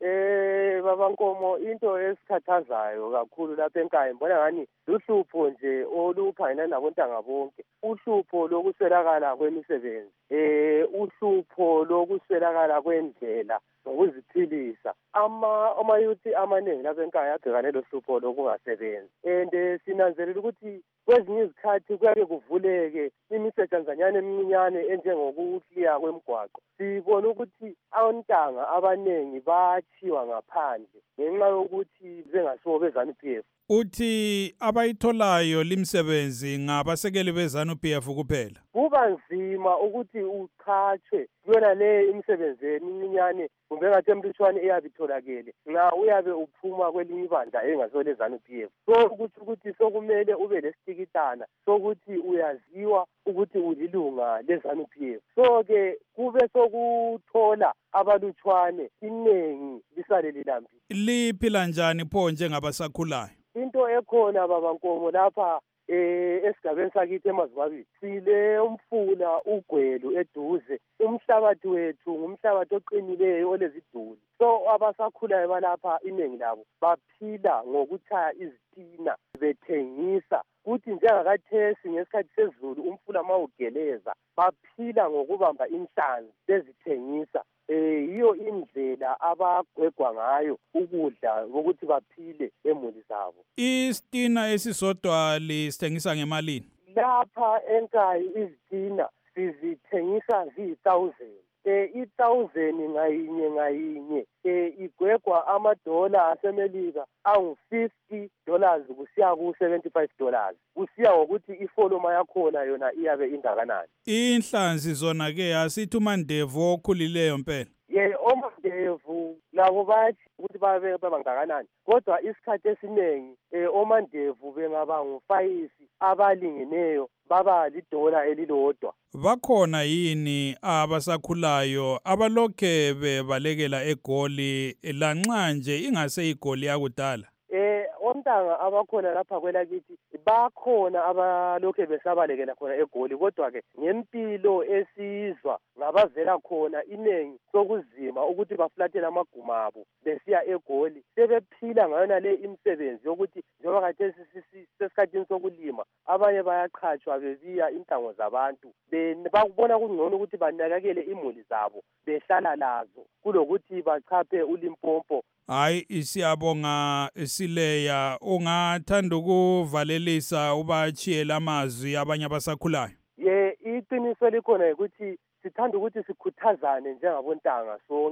Eh baba Nkomo into esikhathazayo kakhulu lapha enkayi mbona ngani luhlupho nje olukhangela nabontanga bonke. Uhlupho lokuswelakala kwemisebenzi. Eh uhlupho lokuswelakala kwendlela ngokuziphilisa ama amayuthi amaningi lapha enkayi abhekane lohlupho lokungasebenzi and sinanzelela ukuthi kwezinye izikhathi kuyake kuvuleke imisetshenzanyana emincane enjengokuhliya kwemigwaqo sibona ukuthi ontanga abaningi bachiwa ngaphandle ngenxa yokuthi bengasibo bezanu P F. Uthi abayitholayo limsebenzi ngabasekeli bezanu P F kuphela. Kuba nzima ukuthi uchachwe kuyona le imisebenzi emincane kumbe ngathi emlutshwane eyabitholakele nxa uyabe uphuma kwelinye ibandla engasole zanu P F. So ukuthi ukuthi sokumele ube lesitikitana sokuthi uyaziwa ukuthi ulilunga lezanu P F. So ke kube sokuthola abalutshwane inengi lisale lilambile. Liphila njani pho njengabasakhulayo? Into ekhona baba Nkomo lapha eh esigabeni sakithi eMazibabini sile umfula ugwelu eduze umhlabathi wethu ngumhlabathi oqinileyo oleziduli so abasakhulayo balapha inengi labo baphila ngokuthaya izitina bethengisa kuthi njengakathesi ngesikhathi sezulu umfula mawugeleza baphila ngokubamba inhlanzi bezithengisa eh yiyo indlela abagwegwa ngayo ukudla ukuthi baphile emuli zabo. Istina esisodwa lisithengisa ngemalini? Lapha enkayi izitina sizithengisa ziyi thousand. Eh i thousand ngayinye ngayinye eh igwegwa amadola asemelika angu fifty dollars kusiya ku seventy-five dollars kusiya ukuthi ifoloma yakhona yona iyabe ingakanani. Inhlanzi zona ke asithi uMandevu okhulileyo mpela. Ye oMandevu labo bathi ukuthi babe bangakanani kodwa isikhathi esiningi eh oMandevu bengaba ngufayisi abalingeneyo baba lidola elilodwa. Bakhona yini abasakhulayo abalokhe bebalekela eGoli lanxa nje ingase iGoli yakudala? Eh ontanga abakhona lapha kwelakithi bakhona abalokhe besabalekela khona eGoli kodwa ke ngempilo esizwa ngabavela khona inengi sokuzima ukuthi bafulathele amaguma abo besiya eGoli sebephila ngayona le imisebenzi yokuthi njengoba kade sesikhathini sokulima abanye bayaqhatshwa bebiya intango zabantu bakubona kungcono ukuthi banakekele imuli zabo behlala lazo kulokuthi bachaphe uLimpopo. Hayi isiyabonga Sileya ungathanda ukuvalelisa ubachiyela amazwi abanye abasakhulayo. Ye iqiniso likhona ukuthi sithanda ukuthi sikhuthazane njengabontanga sonke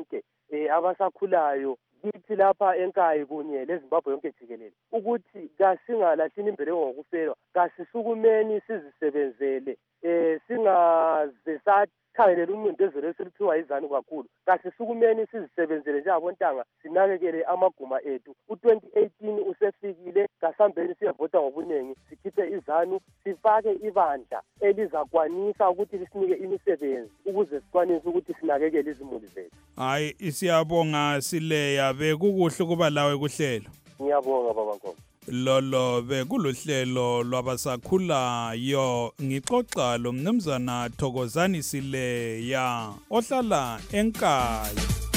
um abasakhulayo kithi lapha enkayi kunye lezimbabwe yonke jikelele ukuthi kasingalahlini imbele ngokufelwa, kasisukumeni sizisebenzele, um singaze sathayelele umncindezelo esiliphiwa yizanu kakhulu. Kasisukumeni sizisebenzele njengabontanga sinakekele amaguma ethu. U-twenty eighteen usefikile, kasihambeni siyevota ngobuningi, sikhiphe izanu, sifake ibandla elizakwanisa ukuthi lisinike imisebenzi ukuze sikwanise ukuthi sinakekele izimuli zethu. Hayi, siyabonga Sileya, bekukuhle kuba lawe kuhlelo. Ngiyabonga baba Nkomo. Lolo bekuluhlelo lwabasakhulayo, ngixoxa lo mnumzana Thokozani Sileya ohlala eNkayi.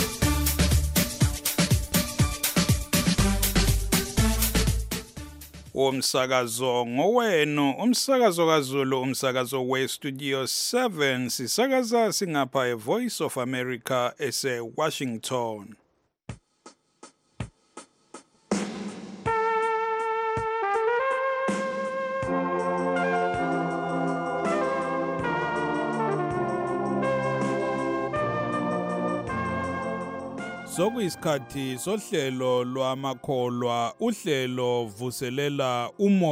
Umsakazo ngowenu, umsakazo kaZulu, umsakazo we-Studio seven, sisakaza singapha e-Voice of America ese-Washington. Sokuyisikhathi sohlelo lwamakholwa, uhlelo vuselela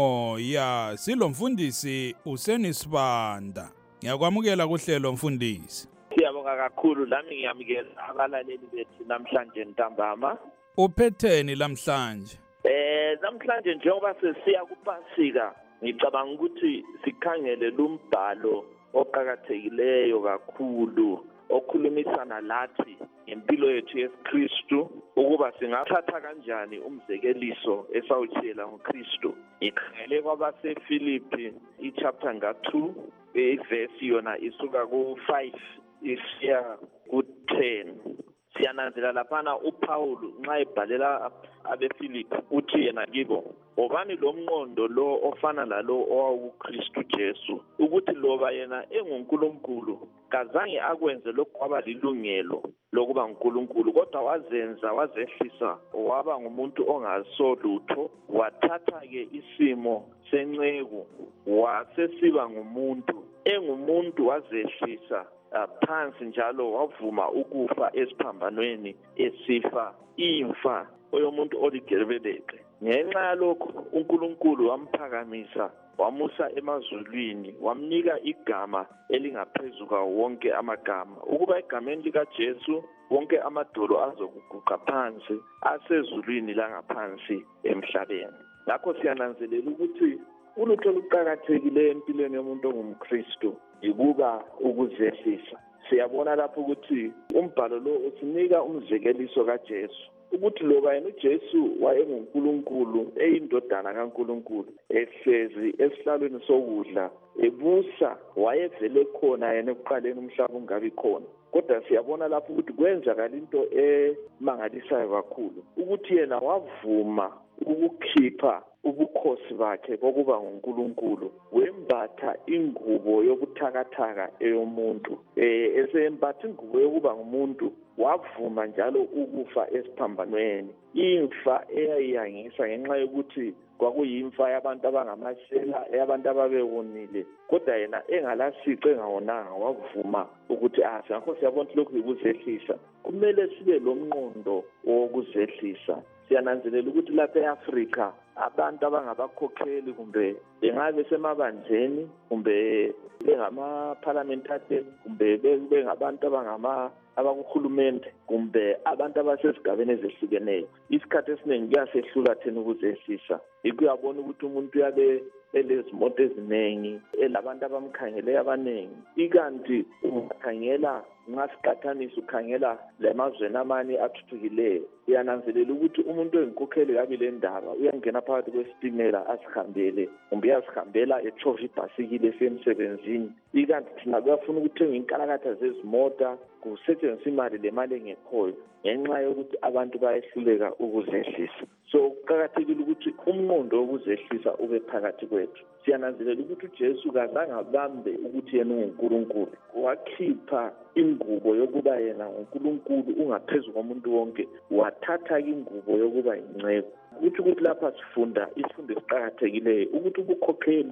umoya. Silomfundisi uSenisibanda. Ngiyakwamukela kuhlelo mfundisi. Siyabonga kakhulu, lami ngiyamukela abalaleli bethu namhlanje ntambama. Uphetheni lamhlanje? Eh namhlanje njengoba sesiya kuPasika, ngicabanga ukuthi sikhangele lumbhalo oqhakathekileyo kakhulu okhulumisana lathi impilo yethu yeKristu, ukuba singathatha kanjani umzekeliso esawutshela ngoKristu. Ikhangele kwabaseFilipi ichapter nga two, iverse yona isuka ku five isiya ku ten. Siyananzela laphana uPaul nxa ebhalela abeFilipi uthi yena kibo, obani lo mqondo lo ofana lalo owawuKristu Jesu, ukuthi loba yena enguNkulunkulu kazange akwenze lokhu kwaba lilungelo lokuba uNkulunkulu, kodwa wazenza, wazehlisa, waba ngumuntu ongasolutho, wathatha ke isimo senceku, wasesiba ngumuntu. Engumuntu wazehlisa phansi njalo wavuma ukufa esiphambanweni esifa imfa oyomuntu oligelebeleke. Ngenxa yalokho uNkulunkulu wamphakamisa, wamusa emazulwini, wamnika igama elingaphezulu kwawo wonke amagama, ukuba egameni likaJesu wonke amadolo azokuguqa phansi, asezulwini langaphansi emhlabeni. Lakho siyananzelela ukuthi ulutho oluqhakathekileyo empilweni yomuntu ongumKristu ikuba ukuzehlisa. Siyabona lapho ukuthi umbhalo lo usinika umzekeliso kaJesu, ukuthi loba yena uJesu wayenguNkulunkulu, eyindodana kaNkulunkulu, ehlezi esihlalweni sokudla ebusa, wayevele khona yena ekuqaleni umhlaba ungabi khona. Kodwa siyabona lapho ukuthi kwenzakala into emangalisayo kakhulu, ukuthi yena wavuma ukukhipha ubukhosi bakhe bokuba nguNkulunkulu, wembatha ingubo yobuthakathaka eyomuntu. Eh eseyembatha ingubo yokuba ngumuntu, wavuma njalo ukufa esiphambanweni, imfa eyayiyangisa ngenxa yokuthi kwakuyimfa yabantu abangamashela, yabantu ababewonile, kodwa yena engalasici engawonanga, wavuma ukuthi ah ngakho siyabona lokhu ukuzehlisa. Kumele sibe lomqondo wokuzehlisa. Siyananzelela ukuthi lapha eAfrika abantu abangabakhokheli kumbe bengabe semabandleni kumbe bengama-parliamentarian kumbe bengabantu abangama abakuhulumende kumbe abantu abasesigabeni ezehlukeneyo, isikhathi esiningi kuyasehlula thina ukuzehlisa. Ikuyabona ukuthi umuntu uyabe elezimoto eziningi, elabantu abamkhangele abaningi, ikanti ungakhangela nxa siqathanisa ukhangela lemazweni amanye athuthukileyo, uyananzelela ukuthi umuntu oyinkokheli kabi le ndaba uyangena phakathi kwesitimela asihambele kumbe uyasihambela etshova ibhasikili esemsebenzini, ikanti thina kuyafuna ukuthenga inkalakatha zezimota, kusetshenziswa imali lemali engekhoyo ngenxa yokuthi abantu bayehluleka ukuzehlisa. So kuqakathekile ukuthi umqondo wokuzehlisa ube phakathi kwethu. Siyananzelela ukuthi uJesu kazange abambe ukuthi yena unguNkulunkulu, wakhipha ingubo yokuba yena uNkulunkulu ungaphezulu komuntu wonke, wathatha ingubo yokuba yinceku. Ukuthi ukuthi lapha sifunda isifundo esiqakathekileyo ukuthi ubukhokheli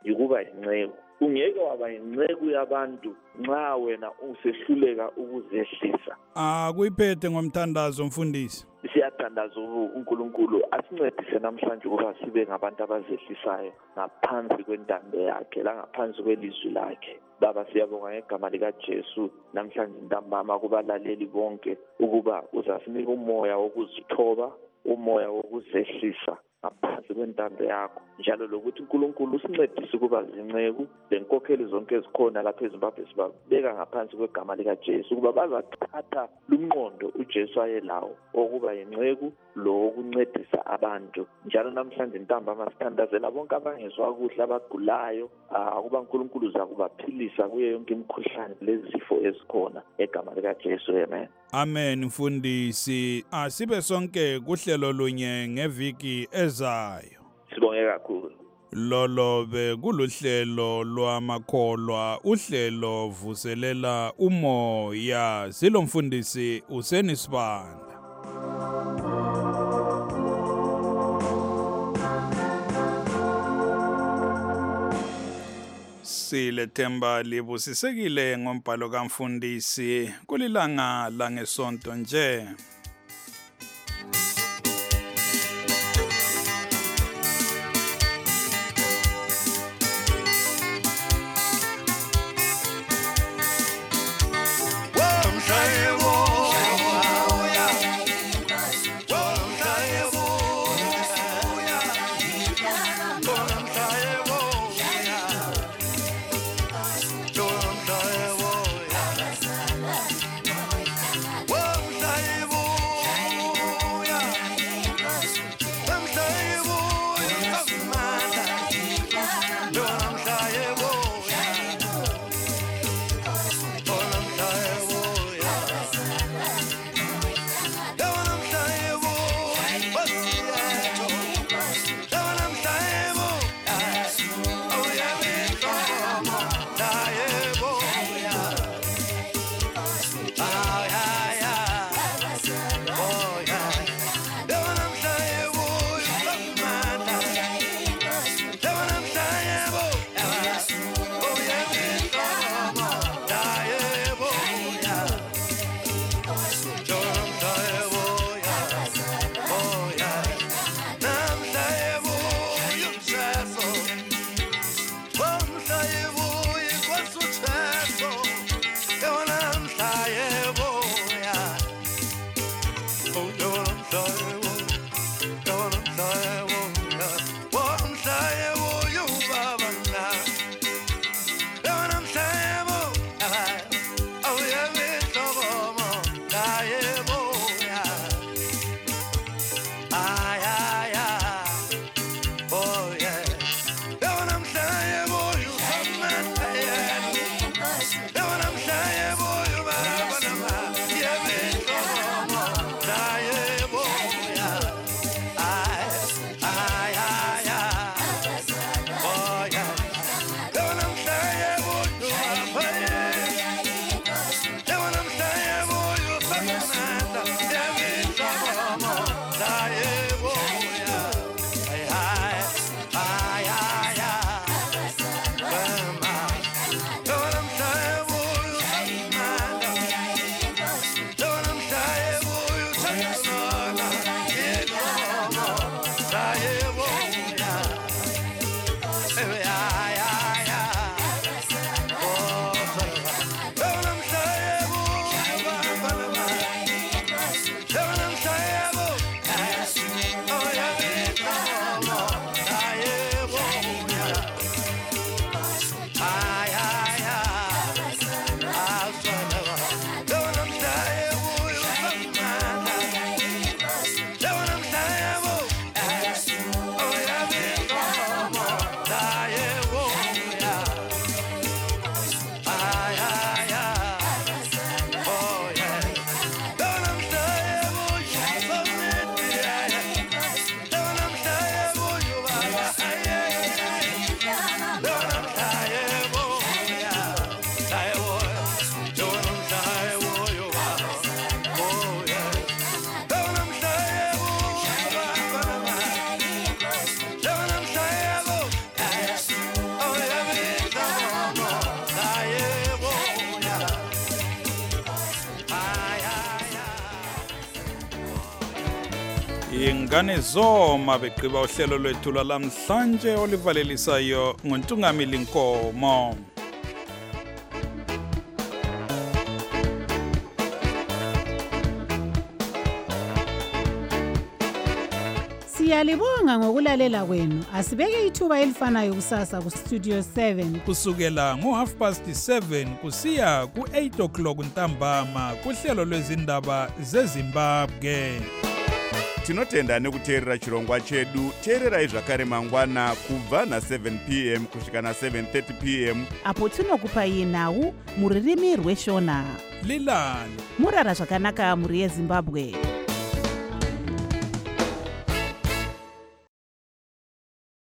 yikuba yinceku. Ungeke waba yinceku yabantu nxa wena usehluleka ukuzehlisa. Ah kuyiphethe ngomthandazo mfundisi. Siyathandaza uNkulunkulu asincedise namhlanje ukuba sibe ngabantu abazehlisayo ngaphansi kwentando yakhe la ngaphansi kwelizwi lakhe. Baba siyabonga ngegama lika Jesu namhlanje ntambama kubalaleli bonke ukuba uzasinika umoya wokuzithoba, umoya wokuzehlisa ngaphansi kwentando yakho, njalo lokuthi uNkulunkulu usincedise ukuba zinceku lenkokheli zonke ezikhona lapha eZimbabwe sibabeka ngaphansi kwegama lika Jesu ukuba bazathatha lumqondo uJesu ayelawo okuba yinceku lo wokuncedisa abantu. Njalo namhlanje ntambama sithandazela bonke abangezwa kuhle abagulayo ukuba uNkulunkulu uzakubaphilisa kuye yonke imikhuhlane lezifo ezikhona egama lika Jesu. Amen. Amen mfundisi. Asibe sonke kuhlelo lunye ngeviki ezayo. Sibonge kakhulu. Lolo be kuluhlelo lwamakholwa, uhlelo vuselela umoya. Silo mfundisi usenisibanda. Silethemba libusisekile ngombhalo kamfundisi kulilanga langesonto nje. Die. nomngane Zoma begqiba uhlelo lwethu lwalamhlanje olivalelisayo ngoNtungamili Nkomo. Siyalibonga ngokulalela kwenu. Asibeke ithuba elifanayo kusasa ku Studio seven kusukela ngo half past seven kusiya ku eight o'clock ntambama kuhlelo lwezindaba zeZimbabwe. Tinotenda nekuteerera chirongwa chedu. Teererai zvakare mangwana kubva na seven p m kusvika na seven thirty p m apo tinokupai nhau muririmi rweshona. Lilani murara zvakanaka muri yeZimbabwe.